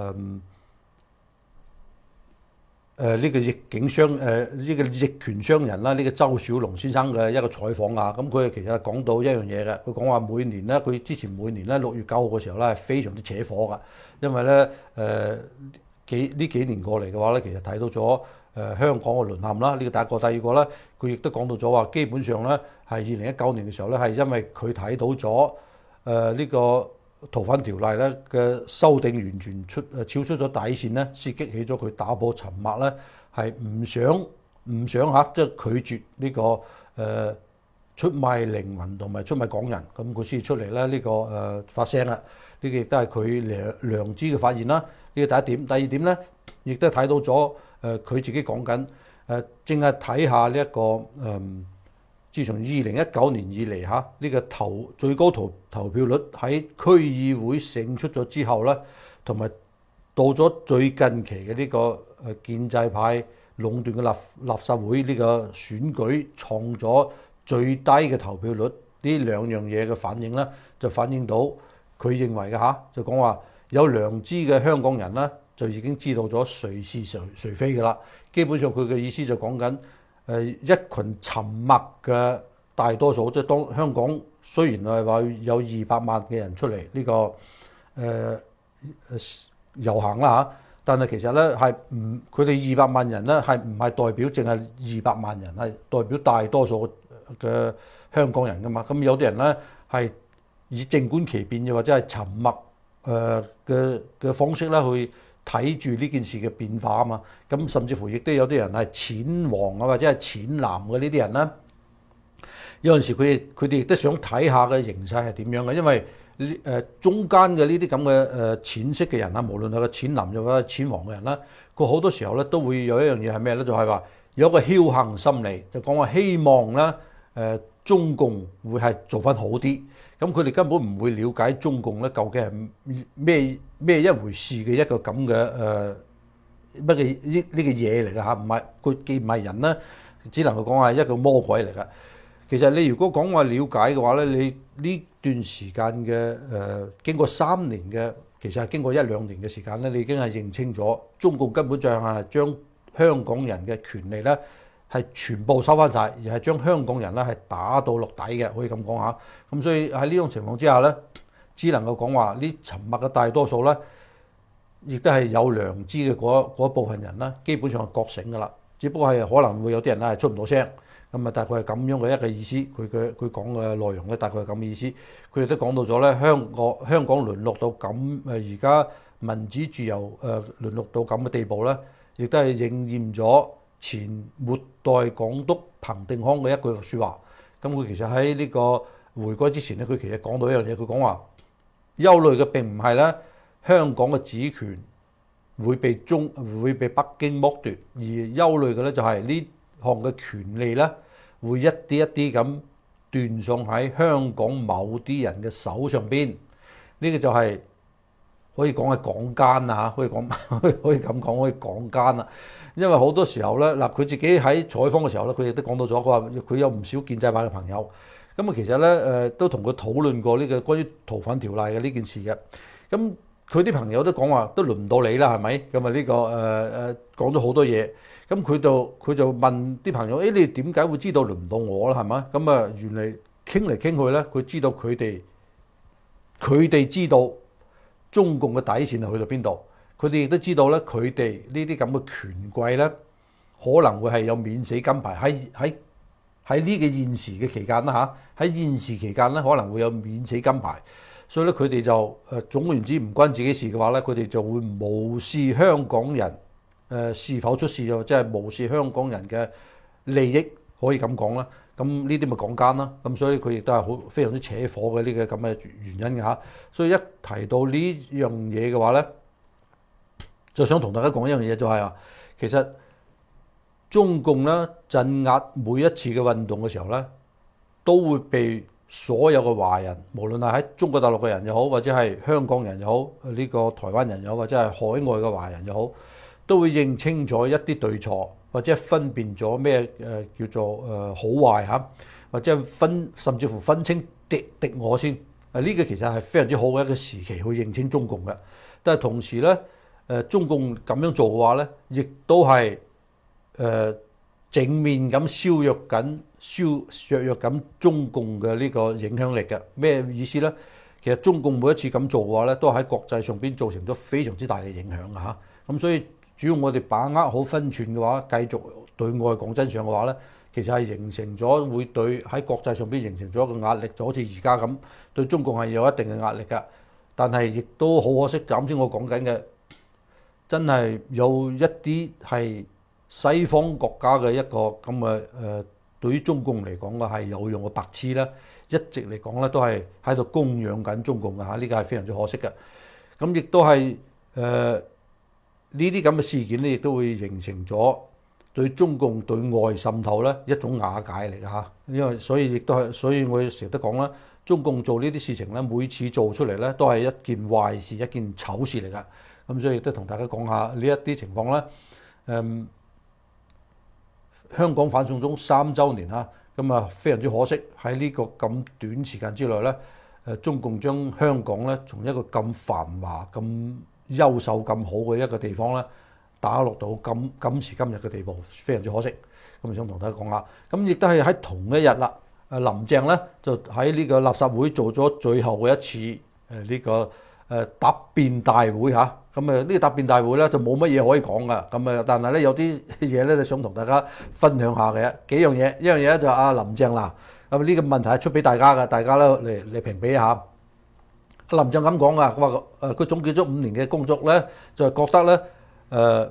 呢個逆境商呢個逆權商人啦，呢個周小龍先生嘅一個採訪啊。咁佢其實講到一樣嘢嘅，佢講話每年咧，佢之前每年咧6月9號嘅時候咧係非常之扯火噶，因為咧幾年過嚟嘅話咧，其實睇到咗香港嘅淪陷啦。呢個第一個，第二個咧，佢亦都講到咗話，基本上咧係2019年嘅時候咧，係因為佢睇到咗呢個逃犯條例咧嘅修訂完全超出咗底線咧，先激起咗佢打破沉默咧，係唔想嚇，即係拒絕呢個出賣靈魂同埋出賣港人，咁佢先出嚟咧呢個發聲啦。呢個亦都係佢良知嘅發現啦。呢個第一點，第二點咧，亦都睇到咗佢自己講緊淨係睇下呢一個自從2019年以嚟嚇，呢個最高投票率喺區議會勝出咗之後咧，同埋到咗最近期嘅呢個建制派壟斷嘅立法會呢個選舉創咗最低嘅投票率，呢兩樣嘢嘅反應咧，就反映到佢認為嘅嚇，就講話有良知嘅香港人咧，就已經知道咗誰是誰非嘅啦。基本上佢嘅意思就講緊一群沉默嘅大多數，即係當香港雖然係話有200萬嘅人出嚟呢個遊行啦嚇，但係其實咧係佢哋200萬人咧係唔係代表淨係200萬人，係代表大多數嘅香港人噶嘛。咁有啲人咧係以靜觀其變，又或者係沉默嘅方式咧去睇住呢件事嘅變化啊嘛。咁甚至乎亦都有啲人係淺黃啊，或者係淺藍嘅呢啲人咧，有陣時佢哋亦都想睇下嘅形勢係點樣嘅，因為中間嘅呢啲咁嘅淺色嘅人啊，無論係個淺藍又或者淺黃嘅人啦，佢好多時候咧都會有一樣嘢係咩咧？就係話有一個僥倖心理，就講話希望咧中共會係做翻好啲。咁佢哋根本唔會了解中共咧究竟係咩一回事嘅一個咁嘅乜嘅呢個嘢嚟㗎嚇，唔係佢既唔係人咧，只能夠講係一個魔鬼嚟㗎。其實你如果講話了解嘅話咧，你呢段時間嘅經過3年嘅，其實係經過1-2年嘅時間咧，你已經係認清咗中共根本上係將香港人嘅權利咧係全部收翻晒，而係將香港人咧係打到落底嘅，可以咁講下。咁所以喺呢種情況之下咧，只能夠講話呢沉默嘅大多數咧，亦都係有良知嘅嗰一部分人啦，基本上係覺醒噶啦。只不過係可能會有啲人咧係出唔到聲。咁啊，大概係咁樣嘅一個意思。佢講嘅內容咧，大概係咁嘅意思。佢哋都講到咗咧，香港淪落到咁而家民主自由淪落到咁嘅地步咧，亦都係應驗咗前末代港督彭定康嘅一句説話。咁佢其實喺呢個回歸之前咧，佢其實講到一樣嘢，佢講話憂慮嘅並唔係咧香港嘅主權會被北京剝奪，而憂慮嘅咧就係呢項嘅權利咧會一啲一啲咁斷送喺香港某啲人嘅手上邊。呢個就係可以講係港奸啊，可以咁講，可以港奸啊。因為好多時候咧，嗱佢自己喺採訪嘅時候咧，佢亦都講到咗，佢話佢有唔少建制派嘅朋友，咁啊其實咧都同佢討論過呢個關於逃犯條例嘅呢件事嘅。咁佢啲朋友都講話都輪唔到你啦，係咪？咁啊呢個講咗好多嘢。咁佢就問啲朋友：你點解會知道輪唔到我啦？係咪？咁啊原嚟傾嚟傾去咧，佢知道佢哋知道中共嘅底線係去到邊度。佢哋亦都知道咧，佢哋呢啲咁嘅權貴咧，可能會係有免死金牌喺喺呢個現時嘅期間啦嚇，喺現時期間咧可能會有免死金牌，所以咧佢哋就總言之唔關自己事嘅話咧，佢哋就會無視香港人是否出事，即係無視香港人嘅利益，可以咁講啦。咁呢啲咪講奸啦，咁所以佢亦都係非常之扯火嘅呢個咁嘅原因嘅嚇。所以一提到呢樣嘢嘅話咧，就想同大家講一樣嘢，就係話其實中共咧鎮壓每一次嘅運動嘅時候咧，都會被所有嘅華人，無論係喺中國大陸嘅人又好，或者係香港人又好，呢個台灣人又好，或者係海外嘅華人又好，都會認清咗一啲對錯，或者分辨咗咩叫做好壞嚇，或者甚至乎分清敵我先。呢個其實係非常之好嘅一個時期去認清中共嘅。但係同時咧，中共咁樣做嘅話咧，亦都係正面咁削弱緊中共嘅呢個影響力嘅。咩意思咧？其實中共每一次咁做嘅話咧，都喺國際上邊造成咗非常之大嘅影響嚇。咁所以只要我哋把握好分寸嘅話，繼續對外講真相嘅話咧，其實係形成咗會對喺國際上邊形成咗一個壓力，就好似而家咁，對中共係有一定嘅壓力㗎。但係亦都好可惜，就啱先我講緊嘅，真係有一啲係西方國家嘅一個咁嘅對於中共嚟講嘅係有用嘅白痴啦，一直嚟講咧都係喺度供養緊中共嘅嚇，呢個係非常之可惜嘅。咁亦都係呢啲咁嘅事件咧，亦都會形成咗對中共對外滲透咧一種瓦解嚟嘅嚇。因為所以亦都係，所以我成日都講啦，中共做呢啲事情咧，每次做出嚟咧都係一件壞事，一件醜事嚟㗎。咁所以亦都同大家講下呢一啲情況咧。香港反送中3週年嚇，咁啊非常之可惜喺呢個咁短時間之內咧，中共將香港咧從一個咁繁華、咁優秀、咁好嘅一個地方咧，打落到今時今日嘅地步，非常之可惜。咁想同大家講下，咁亦都係喺同一日啦。林鄭咧就喺呢個垃圾會做咗最後嘅一次呢個答辯大會嚇。咁呢個答辯大會咧就冇乜嘢可以講噶。咁但係咧有啲嘢咧就想同大家分享下嘅幾樣嘢。一樣嘢咧就阿林鄭啦。咁呢個問題係出俾大家嘅，大家咧嚟評比一下。林鄭咁講啊，佢話佢總結咗5年嘅工作咧，就係覺得咧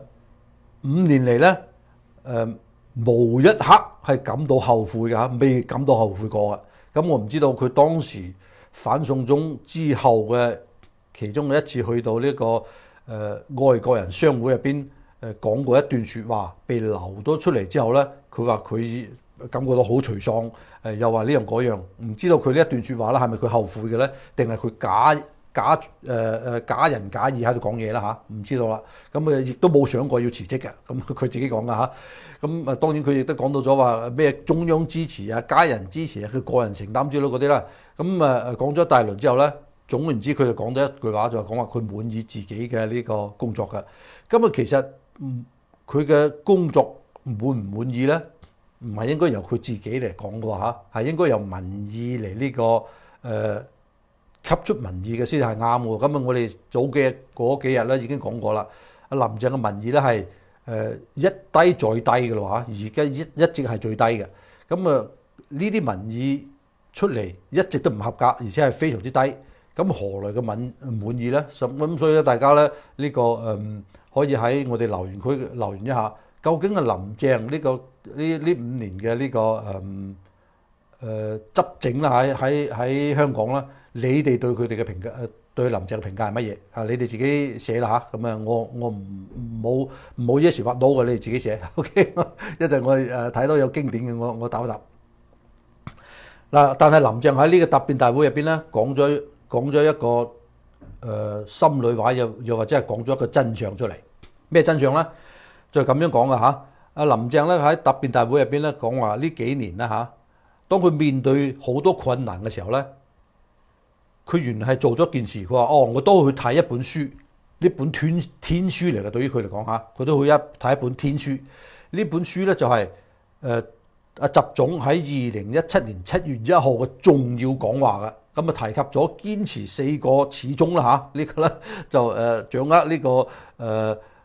5年嚟咧無一刻係感到後悔嘅嚇，未感到後悔過嘅。咁我唔知道佢當時反送中之後嘅其中嘅一次去到呢個外國人商會入邊講過一段説話，被流咗出嚟之後咧，佢話佢感覺到好沮喪，又話呢樣嗰樣，唔知道佢呢一段説話咧係咪佢後悔嘅咧，定係佢假仁假義喺度講嘢啦嚇，唔知道啦。咁亦都冇想過要辭職嘅，咁佢自己講噶嚇。咁當然佢亦都講到咗話咩中央支持啊、家人支持啊、佢個人承擔之類嗰啲啦。咁講咗一大輪之後咧，總言之佢就講咗一句話，就係講話佢滿意自己嘅呢個工作嘅。咁其實佢嘅工作滿唔滿意咧，唔係應該由佢自己嚟講嘅嚇，係應該由民意嚟呢個吸出民意嘅先係啱嘅。咁我哋早嘅嗰幾日咧已經講過啦，阿林鄭嘅民意咧係一低再低嘅咯嚇，而家一直係最低嘅。咁呢啲民意出嚟一直都唔合格，而且係非常之低。咁何來嘅滿意咧？咁所以咧，大家咧呢個可以喺我哋留言區留言一下，究竟係林鄭呢5年嘅呢個執政啦喺香港啦，你哋對佢哋嘅評價，對林鄭嘅評價係乜嘢啊？你哋自己寫啦嚇。咁我唔好 yes or no 嘅，你哋自己寫。OK， 一陣我睇到有經典嘅，我答一答。嗱，但係林鄭喺呢個答辯大會入邊咧，講咗一個心裏話，又或者係講咗一個真相出嚟。咩真相咧？就係咁樣講嘅嚇。阿林鄭咧喺答辯大會入邊咧講話呢幾年啦嚇，當佢面對好多困難嘅時候咧，佢原來係做咗件事。佢話我都去睇一本書，呢本天書嚟嘅。對於佢嚟講嚇，佢都去睇一本天書。呢本書咧就係阿習總喺2017年7月1號嘅重要講話嘅。咁啊提及咗堅持4個始終啦嚇，呢個咧就掌握呢個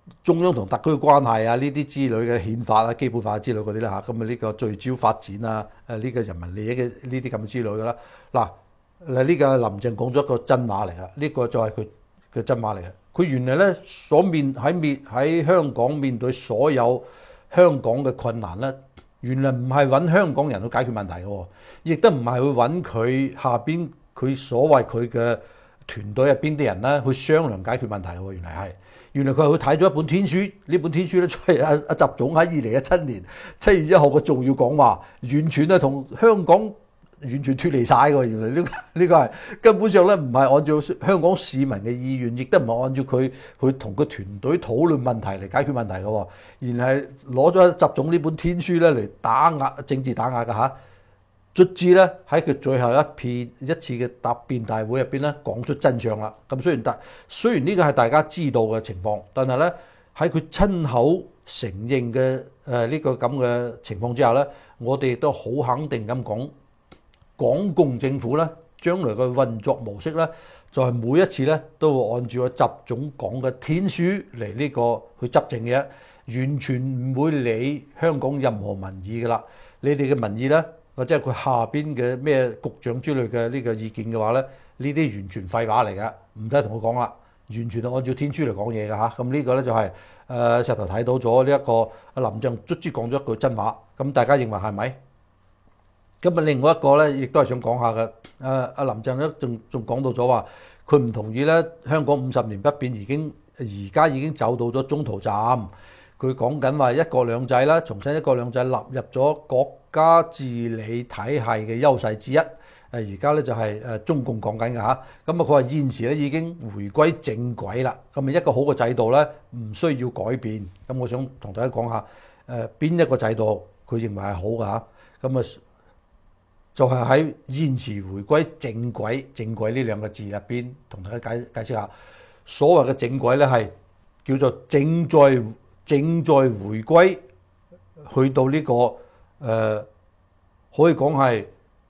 中央同特區嘅關係啊，呢啲之類嘅憲法啊、基本法之類嗰啲啦嚇，咁啊呢個聚焦發展啊，呢個人民利益嘅呢啲咁之類嘅啦。嗱，呢個林鄭講咗一個真話嚟㗎，呢個就係佢嘅真話嚟嘅。佢原來咧喺香港面對所有香港嘅困難咧，原來唔係揾香港人去解決問題嘅，亦都唔係去揾佢下邊佢所謂佢嘅團隊入邊啲人咧去商量解決問題嘅。原來佢係去睇咗一本天書，呢本天書咧，係阿習總喺2017年7月1號嘅重要講話，完全咧同香港完全脫離晒嘅。原來呢個係根本上咧唔係按照香港市民嘅意願，亦都唔係按照佢去同個團隊討論問題嚟解決問題嘅，而係攞咗習總呢本天書咧嚟打壓政治打壓嘅嚇。卒之咧喺佢最後一次嘅答辯大會入邊咧講出真相啦。咁雖然呢個係大家知道嘅情況，但係咧喺佢親口承認嘅呢個咁嘅情況之下咧，我哋亦都好肯定咁講，港共政府咧將來嘅運作模式咧，就係每一次咧都會按照個習總講嘅天書嚟呢個去執政嘅，完全唔會理香港任何民意㗎啦。你哋嘅民意咧，或者係佢下邊嘅咩局長之類嘅呢個意見嘅話咧，呢啲完全廢話嚟㗎，唔使同我講啦，完全係按照天書嚟講嘢㗎嚇。咁呢個咧就係石頭睇到咗呢一個林鄭卒之講咗一句真話，咁大家認為係咪？咁啊，另外一個咧，亦都係想講下嘅。阿林鄭咧，仲講到咗話，佢唔同意咧香港50年不變，而家已經走到咗中途站。佢講緊話一國兩制啦，重新一國兩制納入咗國家治理體系嘅優勢之一。而家咧就係中共講緊嘅嚇。咁啊，佢話現時咧已經回歸正軌啦。咁啊，一個好嘅制度咧，唔需要改變。咁我想同大家講下邊一個制度佢認為係好嘅嚇。咁啊，就係喺現時回歸正軌呢兩個字入邊，同大家解釋下所謂嘅正軌咧，係叫做正在回歸去到呢個可以講係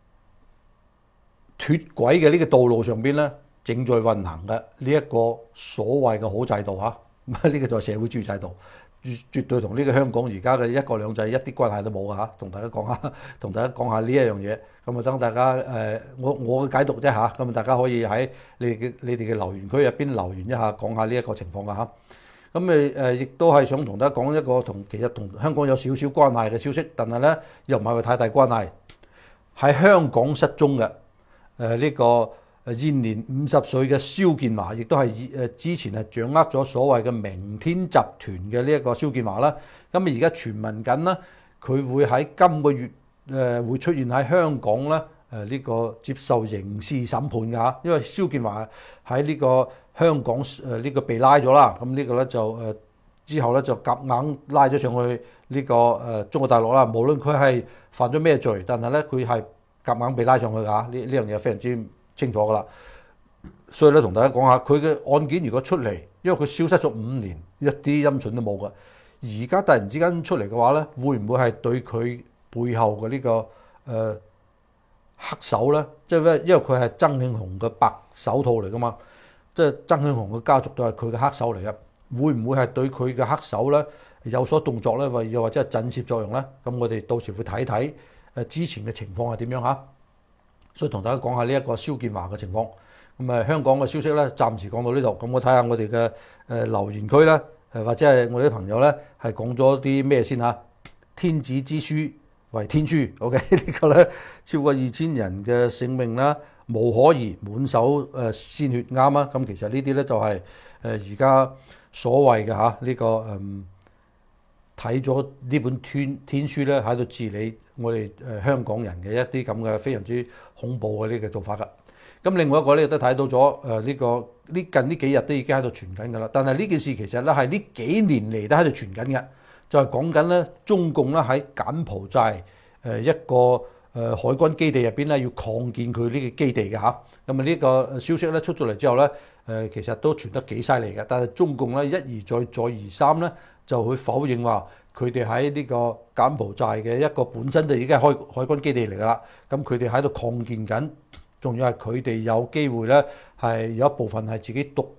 脫軌嘅呢個道路上邊咧，正在運行嘅呢一個所謂嘅好制度嚇。呢個就係社會主義制度，絕對同呢個香港而家嘅一國兩制一啲關係都冇嘅嚇。同大家講下呢一樣嘢，咁啊等大家我嘅解讀啫嚇。咁啊大家可以喺你哋嘅留言區入邊留言一下，講下呢一個情況嘅嚇。咁亦都係想同大家講一個其實同香港有少少關係嘅消息，但係咧又唔係話太大關係。喺香港失蹤嘅呢個現年50歲嘅蕭建華，亦都係之前係掌握咗所謂嘅明天集團嘅呢一個蕭建華啦。咁而家傳聞緊啦，佢會喺今個月會出現喺香港咧呢個接受刑事審判㗎嚇。因為蕭建華喺呢個香港呢個被拉咗啦，咁呢個咧就之後咧就夾硬拉咗上去呢個中國大陸啦。無論佢係犯咗咩罪，但係咧佢係夾硬被拉上去㗎。呢樣嘢非常之清楚㗎啦。所以咧同大家講下佢嘅案件如果出嚟，因為佢消失咗5年，一啲音訊都冇㗎。而家突然之間出嚟嘅話咧，會唔會係對佢背後嘅呢個黑手咧？即係因為佢係曾慶紅嘅白手套嚟㗎嘛。即係曾慶紅嘅家族都係佢嘅黑手嚟嘅，會唔會係對佢嘅黑手咧有所動作咧？又或者係震懾作用咧？咁我哋到時會睇睇之前嘅情況係點樣嚇。所以同大家講下呢一個蕭建華嘅情況。咁香港嘅消息咧，暫時講到呢度。咁我睇下我哋嘅留言區咧，或者係我哋啲朋友咧係講咗啲咩先嚇。天子之書為天書 ，OK 呢個咧超過2000人嘅性命啦。無可疑，滿手鮮血啱啊！咁其實呢啲咧就係而家所謂嘅嚇呢個睇咗呢本天書咧喺度治理我哋香港人嘅一啲咁嘅非常之恐怖嘅呢個做法㗎。咁另外一個咧亦都睇到咗近呢幾日都已經喺度傳緊㗎啦。但係呢件事其實咧係呢幾年嚟都喺度傳緊嘅，就係講緊咧中共咧喺柬埔寨一個海軍基地入邊咧要擴建佢呢個基地嘅嚇。咁啊呢個消息咧出咗嚟之後咧，其實都傳得幾犀利嘅。但係中共咧一而再再而三咧就會否認話佢哋喺呢個柬埔寨嘅一個本身就已經係海軍基地嚟㗎啦。咁佢哋喺度擴建緊，仲要係佢哋有機會咧係有一部分係自己獨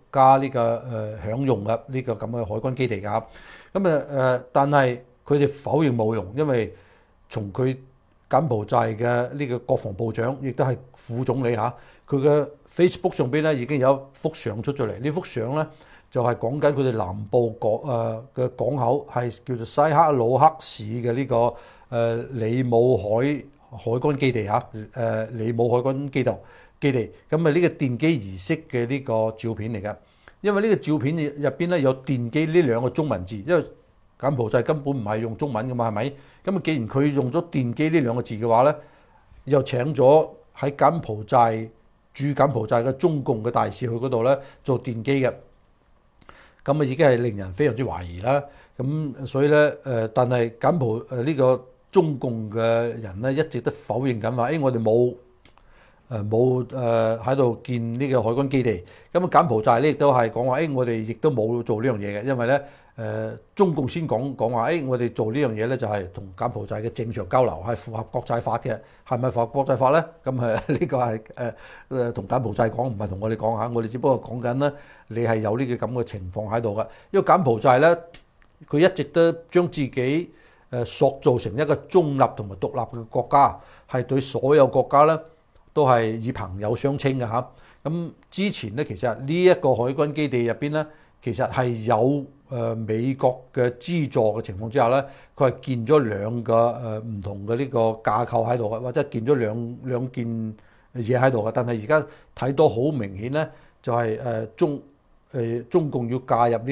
家呢享用嘅呢個咁嘅海軍基地㗎。咁但係佢哋否認冇用，因為從佢柬埔寨嘅呢個國防部長，亦都係副總理嚇，佢嘅 Facebook 上邊咧已經有一幅相出咗嚟。呢幅相咧就係講緊佢哋南部嘅港口係叫做西克魯克市嘅呢個里姆海軍基地嚇，里姆海軍基地。咁呢個電機儀式嘅呢個照片嚟㗎。因為呢個照片入邊咧有電機呢兩個中文字，因為柬埔寨根本唔係用中文㗎嘛，係咪？咁既然佢用咗電機呢兩個字嘅話咧，又請咗喺駐柬埔寨嘅中共嘅大使去嗰度咧做電機嘅，咁已經係令人非常之懷疑啦。咁所以咧但係呢個中共嘅人咧一直都否認緊話，我哋冇喺度建呢個海軍基地。咁柬埔寨咧亦都係講話，我哋亦都冇做呢樣嘢嘅，因為咧中共先講話，我哋做呢樣嘢咧就係同柬埔寨嘅正常交流，係符合國際法嘅。係咪符合國際法咧？咁呢個係同柬埔寨講，唔係同我哋講下。我哋只不過講緊咧，你係有呢個咁嘅情況喺度嘅。因為柬埔寨咧，佢一直都將自己塑造成一個中立同埋獨立嘅國家，係對所有國家咧都係以朋友相稱嘅嚇。咁之前咧，其實呢一個海軍基地入邊咧，其實係有美國嘅資助嘅情況之下咧，佢係建咗兩個唔同嘅呢個架構喺度嘅，或者建咗兩件嘢喺度嘅。但係而家睇到好明顯咧，就係中共要介入呢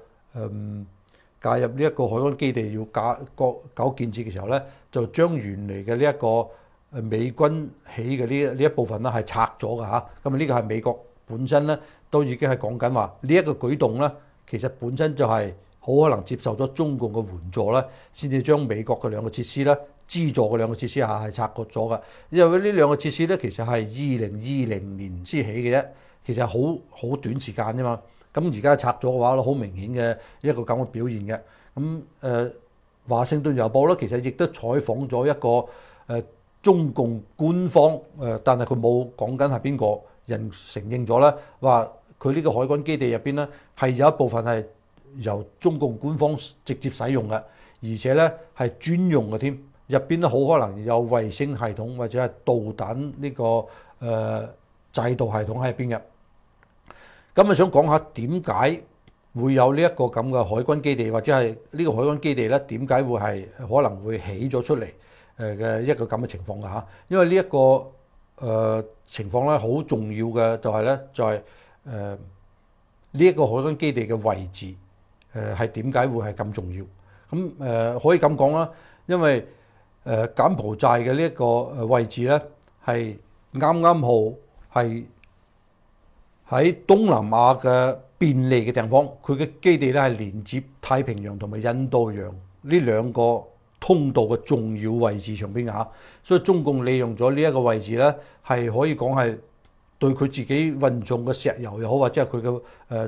一個海軍基地要搞建設嘅時候咧，就將原嚟嘅呢一個美軍起嘅呢一部分咧係拆咗㗎嚇。咁呢個係美國本身咧都已經係講緊話呢一個舉動咧。其實本身就係好可能接受咗中共嘅援助咧，先至將美國嘅兩個設施咧資助嘅兩個設施係拆割咗嘅。因為呢兩個設施咧其實係2020年先起嘅啫，其實好短時間啫嘛。咁而家拆咗嘅話咧，好明顯嘅一個咁嘅表現嘅。咁華盛頓郵報咧其實亦都採訪咗一個中共官方但係佢冇講緊係邊個人承認咗咧話。佢呢個海軍基地入邊咧，係有一部分係由中共官方直接使用嘅，而且咧係專用嘅添。入邊咧好可能有衛星系統或者係導彈呢個制導系統喺入邊嘅。咁啊，想講下點解會有呢一個咁嘅海軍基地，或者係呢個海軍基地咧點解會係可能會起咗出嚟嘅一個咁嘅情況㗎嚇？因為呢一個情況咧好重要嘅就係呢一個海軍基地嘅位置係點解會係咁重要？咁可以咁講啦，因為柬埔寨嘅呢一個位置咧係啱好係喺東南亞嘅便利嘅地方，佢嘅基地咧係連接太平洋同埋印度洋呢兩個通道嘅重要位置上邊嘅嚇，所以中共利用咗呢一個位置咧係可以講係。對佢自己運送嘅石油又好，或者係佢嘅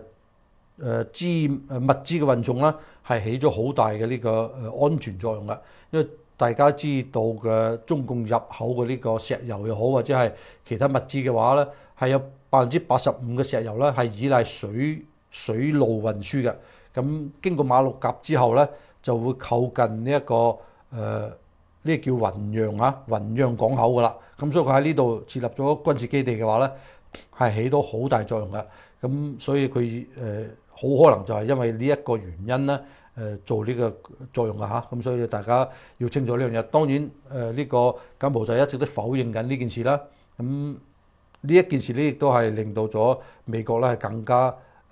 物資嘅運送啦，係起咗好大嘅呢個安全作用嘅。因為大家知道嘅中共入口嘅呢個石油又好，或者係其他物資嘅話咧，係有85%嘅石油咧係依賴水路運輸嘅。咁經過馬六甲之後咧，就會靠近呢一個呢個叫雲陽港口噶啦。咁所以佢喺呢度設立咗軍事基地嘅話咧，係起到好大作用嘅。咁所以佢好可能就係因為呢一個原因咧，做呢個作用嘅嚇。咁所以大家要清楚呢樣嘢。當然呢個柬埔寨一直都否認緊呢件事啦。咁呢一件事咧亦都係令到咗美國咧係更加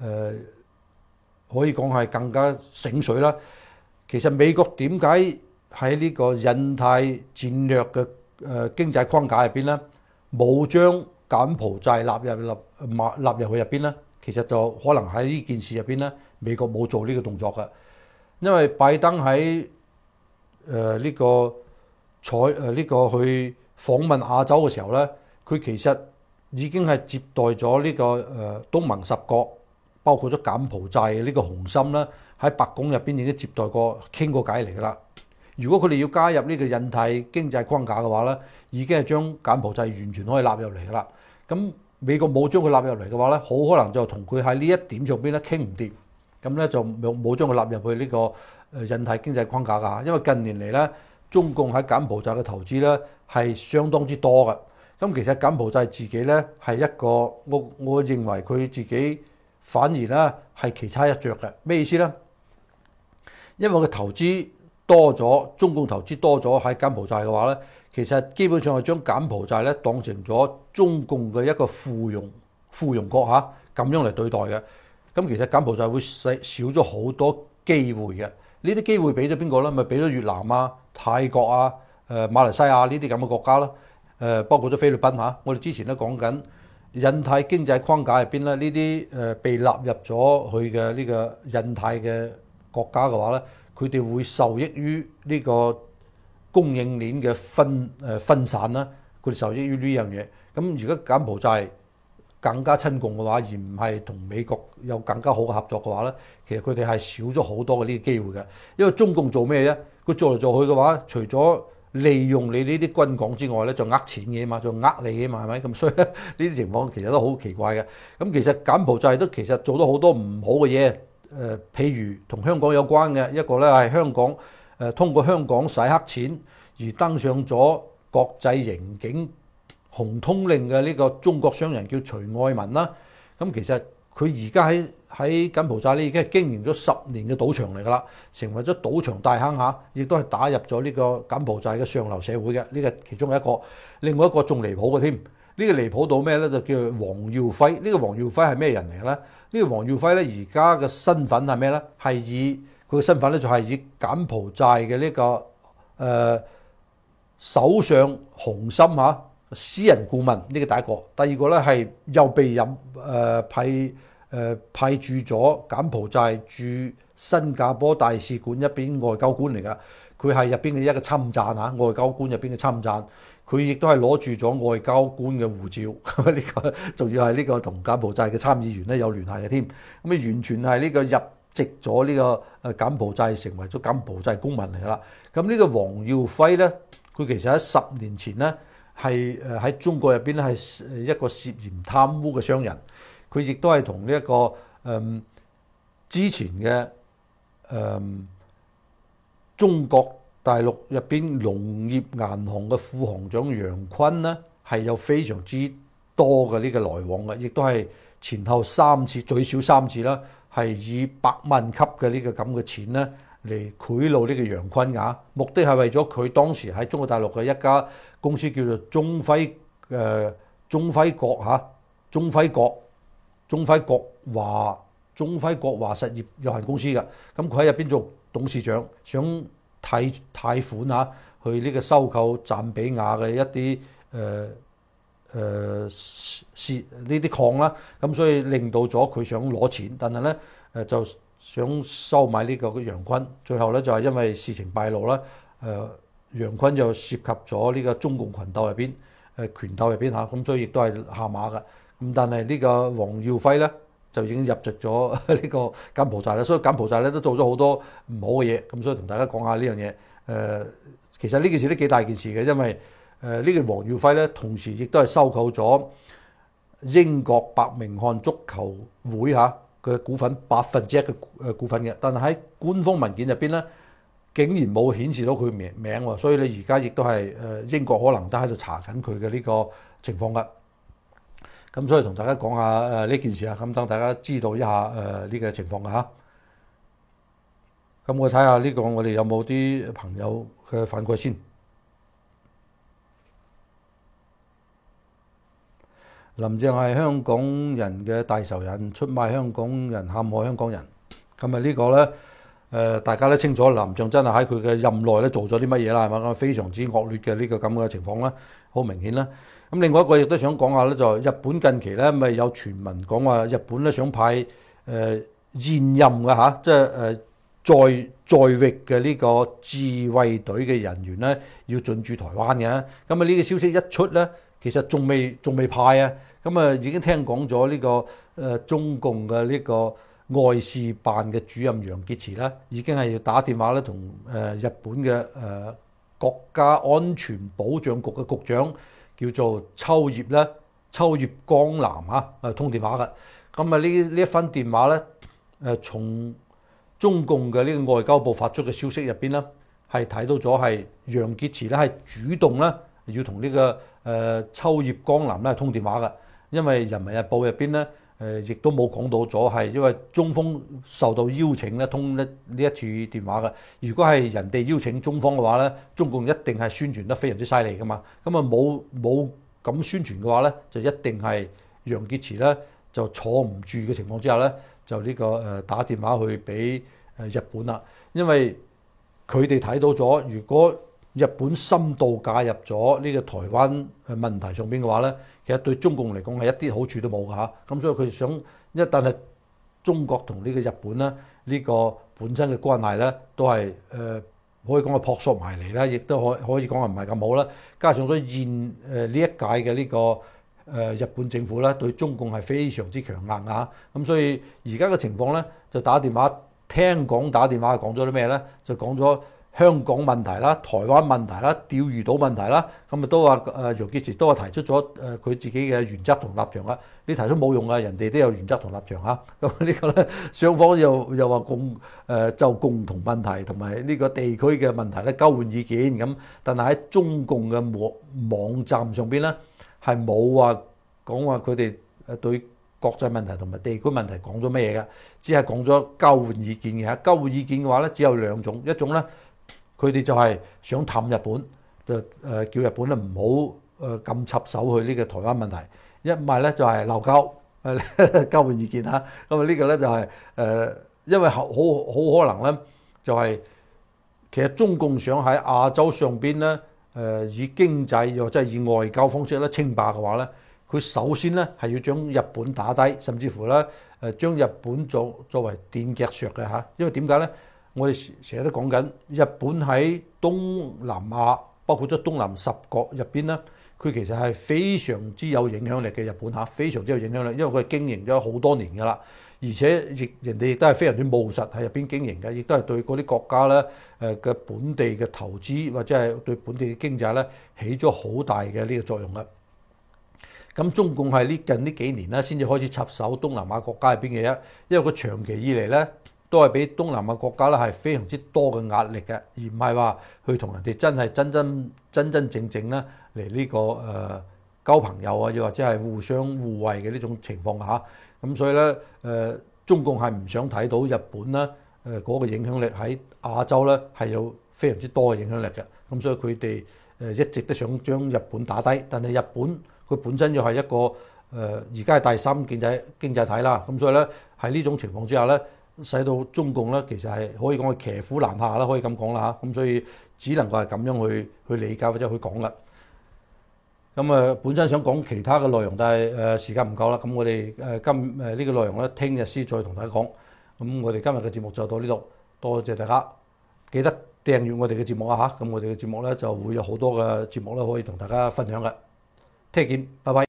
可以講係更加醒水啦。其實美國點解喺呢個印太戰略嘅經濟框架入邊咧，冇將柬埔寨納入去入邊咧，其實就可能喺呢件事入邊咧，美國冇做呢個動作嘅。因為拜登喺呢個去訪問亞洲嘅時候咧，佢其實已經係接待咗呢個東盟10國，包括咗柬埔寨嘅呢個紅心啦，喺白宮入邊已經接待過傾過偈嚟㗎啦。如果佢哋要加入呢個印太經濟框架嘅話咧，已經係將柬埔寨完全可以納入嚟㗎啦。咁美國冇將佢納入嚟嘅話咧，好可能就同佢喺呢一點上邊咧傾唔掂，咁咧就冇將佢納入去呢個印太經濟框架㗎。因為近年嚟咧，中共喺柬埔寨嘅投資咧係相當之多嘅。咁其實柬埔寨自己咧係一個，我認為佢自己反而咧係奇差一著嘅。咩意思咧？因為佢投資多咗，中共投資多咗喺柬埔寨嘅話咧，其實基本上係將柬埔寨咧當成咗中共嘅一個附庸國嚇，咁樣嚟對待嘅。咁其實柬埔寨會少咗好多機會嘅。呢啲機會俾咗邊個咧？咪俾咗越南啊、泰國啊、馬來西亞呢啲咁嘅國家啦。包括咗菲律賓嚇。我哋之前都講緊印太經濟框架入邊咧，呢啲被納入咗去嘅呢個印太嘅國家嘅話咧，佢哋會受益於呢個供應鏈嘅分散啦，佢哋受益於呢樣嘢。咁如果柬埔寨更加親共嘅話，而唔係同美國有更加好嘅合作嘅話咧，其實佢哋係少咗好多嘅呢啲機會嘅。因為中共做咩啫？佢做嚟做去嘅話，除咗利用你呢啲軍港之外咧，就呃錢嘅嘛，就呃你嘅嘛，係咪？咁所以咧，呢啲情況其實都好奇怪嘅。咁其實柬埔寨都其實做咗好多唔好嘅嘢。譬如同香港有關嘅一個咧，係香港通過香港洗黑錢而登上咗國際刑警紅通令嘅呢個中國商人叫徐愛民啦。咁其實佢而家喺柬埔寨咧已經係經營咗10年嘅賭場嚟㗎啦，成為咗賭場大亨嚇，亦都係打入咗呢個柬埔寨嘅上流社會嘅。呢個其中一個，另外一個仲離譜嘅添。呢個離譜到咩咧？就叫黃耀輝。呢個黃耀輝係咩人嚟嘅咧？呢個黃耀輝咧，而家嘅身份係咩咧？係以佢嘅身份咧，就係以柬埔寨嘅呢個首相洪森嚇私人顧問，呢個第一個。第二個咧係又被派駐咗柬埔寨駐新加坡大使館一邊外交官嚟㗎。佢係入邊嘅一個參贊嚇，外交官入邊嘅參贊。佢亦都係攞住咗外交官嘅護照，呢個仲要係呢個同柬埔寨嘅參議員咧有聯繫嘅添。咁啊完全係呢個入籍咗呢個柬埔寨，成為咗柬埔寨公民嚟㗎啦。咁呢個黃耀輝咧，佢其實喺10年前咧係喺中國入邊咧係一個涉嫌貪污嘅商人。佢亦都係同呢一個之前嘅中國大陸入邊農業銀行嘅副行長楊坤呢，係有非常之多嘅呢個來往嘅，亦都係前後3次，最少3次啦，係以百萬級嘅呢個咁嘅錢呢嚟賄賂呢個楊坤㗎。目的係為咗佢當時喺中國大陸嘅一家公司叫做中輝國實業有限公司嘅。咁佢喺入邊做董事長，想貸款嚇去呢個收購贊比亞嘅一啲呢啲礦啦。咁所以令到咗佢想攞錢，但係咧就想收買呢個楊坤。最後咧就係因為事情敗露啦，楊坤就涉及咗呢個中共群鬥入邊拳鬥入邊嚇，咁所以亦都係下馬嘅。咁但係呢個黃耀輝咧就已經入籍咗呢個柬埔寨啦，所以柬埔寨咧都做咗好多唔好嘅嘢。咁所以同大家講下呢樣嘢。其實呢件事都幾大件事嘅，因為呢個黃耀輝咧同時亦都係收購咗英國伯明翰足球會嚇嘅股份1%嘅股份嘅，但係喺官方文件入邊咧竟然冇顯示到佢名喎，所以你而家亦都係英國可能都喺度查緊佢嘅呢個情況㗎。咁所以同大家講下呢件事啊，咁等大家知道一下呢個情況㗎嚇。咁我睇下呢個我哋有冇啲朋友嘅反饋先。林鄭係香港人嘅大仇人，出賣香港人，陷害香港人。咁啊呢個咧大家都清楚，林鄭真係喺佢嘅任內咧做咗啲乜嘢啦，係嘛？非常之惡劣嘅呢個咁嘅情況啦，好明顯啦。咁另外一個亦都想講下咧，就日本近期咧咪有傳聞講話日本咧想派現任嘅嚇，即係在役嘅呢個自衛隊嘅人員咧要進駐台灣嘅。咁啊呢個消息一出咧，其實仲未派啊。咁啊已經聽講咗呢個中共嘅呢個外事辦嘅主任楊潔篪咧，已經係要打電話咧同日本嘅國家安全保障局嘅局長叫做秋葉咧， 秋葉江南通電話嘅。咁呢一番電話咧，從中共嘅呢個外交部發出嘅消息入邊咧，係睇到咗係楊潔篪咧係主動咧要同呢個秋葉江南咧通電話嘅，因為人民日報入邊咧亦都冇講到咗係因為中方受到邀請咧通呢一次電話嘅。如果係人哋邀請中方嘅話咧，中共一定係宣傳得非常之犀利噶嘛。咁冇咁宣傳嘅話咧，就一定係楊潔篪咧就坐唔住嘅情況之下咧，就呢個打電話去俾日本啦。因為佢哋睇到咗，如果日本深度介入咗呢個台灣問題上邊嘅話咧，其實對中共嚟講係一啲好處都冇㗎嚇。咁所以佢想一旦係中國同呢個日本咧呢個本身嘅關係咧都係可以講係撲朔迷離啦，亦都可以講係唔係咁好啦。加上咗現呢一屆嘅呢個日本政府咧對中共係非常之強硬啊。咁所以而家嘅情況咧就打電話，聽講打電話講咗啲咩咧？就講咗香港問題啦、台灣問題啦、釣魚島問題啦。咁都話楊潔篪都話提出咗佢自己嘅原則同立場啊。你提出冇用啊，人哋都有原則同立場啊。咁呢個咧雙方又話就共同問題同埋呢個地區嘅問題咧交換意見咁。但係喺中共嘅網站上邊咧係冇話講話佢哋對國際問題同埋地區問題講咗咩嘢嘅，只係講咗交換意見嘅。交換意見嘅話咧，只有兩種，一種咧佢哋就係想氹日本，就叫日本咧唔好咁插手去呢個台灣問題。一唔係咧就係鬧交，交換意見嚇。咁呢個咧就係因為好可能咧就係其實中共想喺亞洲上邊咧以經濟又或者係以外交方式咧稱霸嘅話咧。佢首先咧係要將日本打低，甚至乎咧將日本作為電擊石嘅嚇。因為點解咧？我哋成日都講緊日本喺東南亞，包括咗東南十國入邊咧，佢其實係非常之有影響力嘅日本嚇，非常之有影響力，因為佢係經營咗好多年㗎啦，而且人哋亦都係非常之務實喺入邊經營嘅，亦都係對嗰啲國家咧嘅本地嘅投資或者係對本地嘅經濟咧起咗好大嘅呢個作用嘅。咁中共係近呢幾年咧，先至開始插手東南亞國家入邊嘅啫，因為佢長期以嚟咧都係俾東南亞國家咧係非常之多嘅壓力嘅，而唔係話去同人哋真真正正咧嚟呢個交朋友啊，又或者係互相互惠嘅呢種情況下。咁所以咧中共係唔想睇到日本咧嗰個影響力喺亞洲咧係有非常之多嘅影響力嘅。咁所以佢哋一直都想將日本打低，但係日本佢本身又係一個而家係第三經濟體啦，咁所以咧喺呢種情況之下咧，使到中共咧其實係可以講係騎虎難下啦，可以咁講啦嚇。咁所以只能夠係咁樣去理解或者去講啦。咁本身想講其他嘅內容，但係時間唔夠啦。咁我哋呢個內容咧，聽日先再同大家講。咁我哋今日嘅節目就到呢度，多謝大家，記得訂閱我哋嘅節目啊嚇。咁我哋嘅節目咧就會有好多嘅節目咧可以同大家分享嘅。聽日見，拜拜。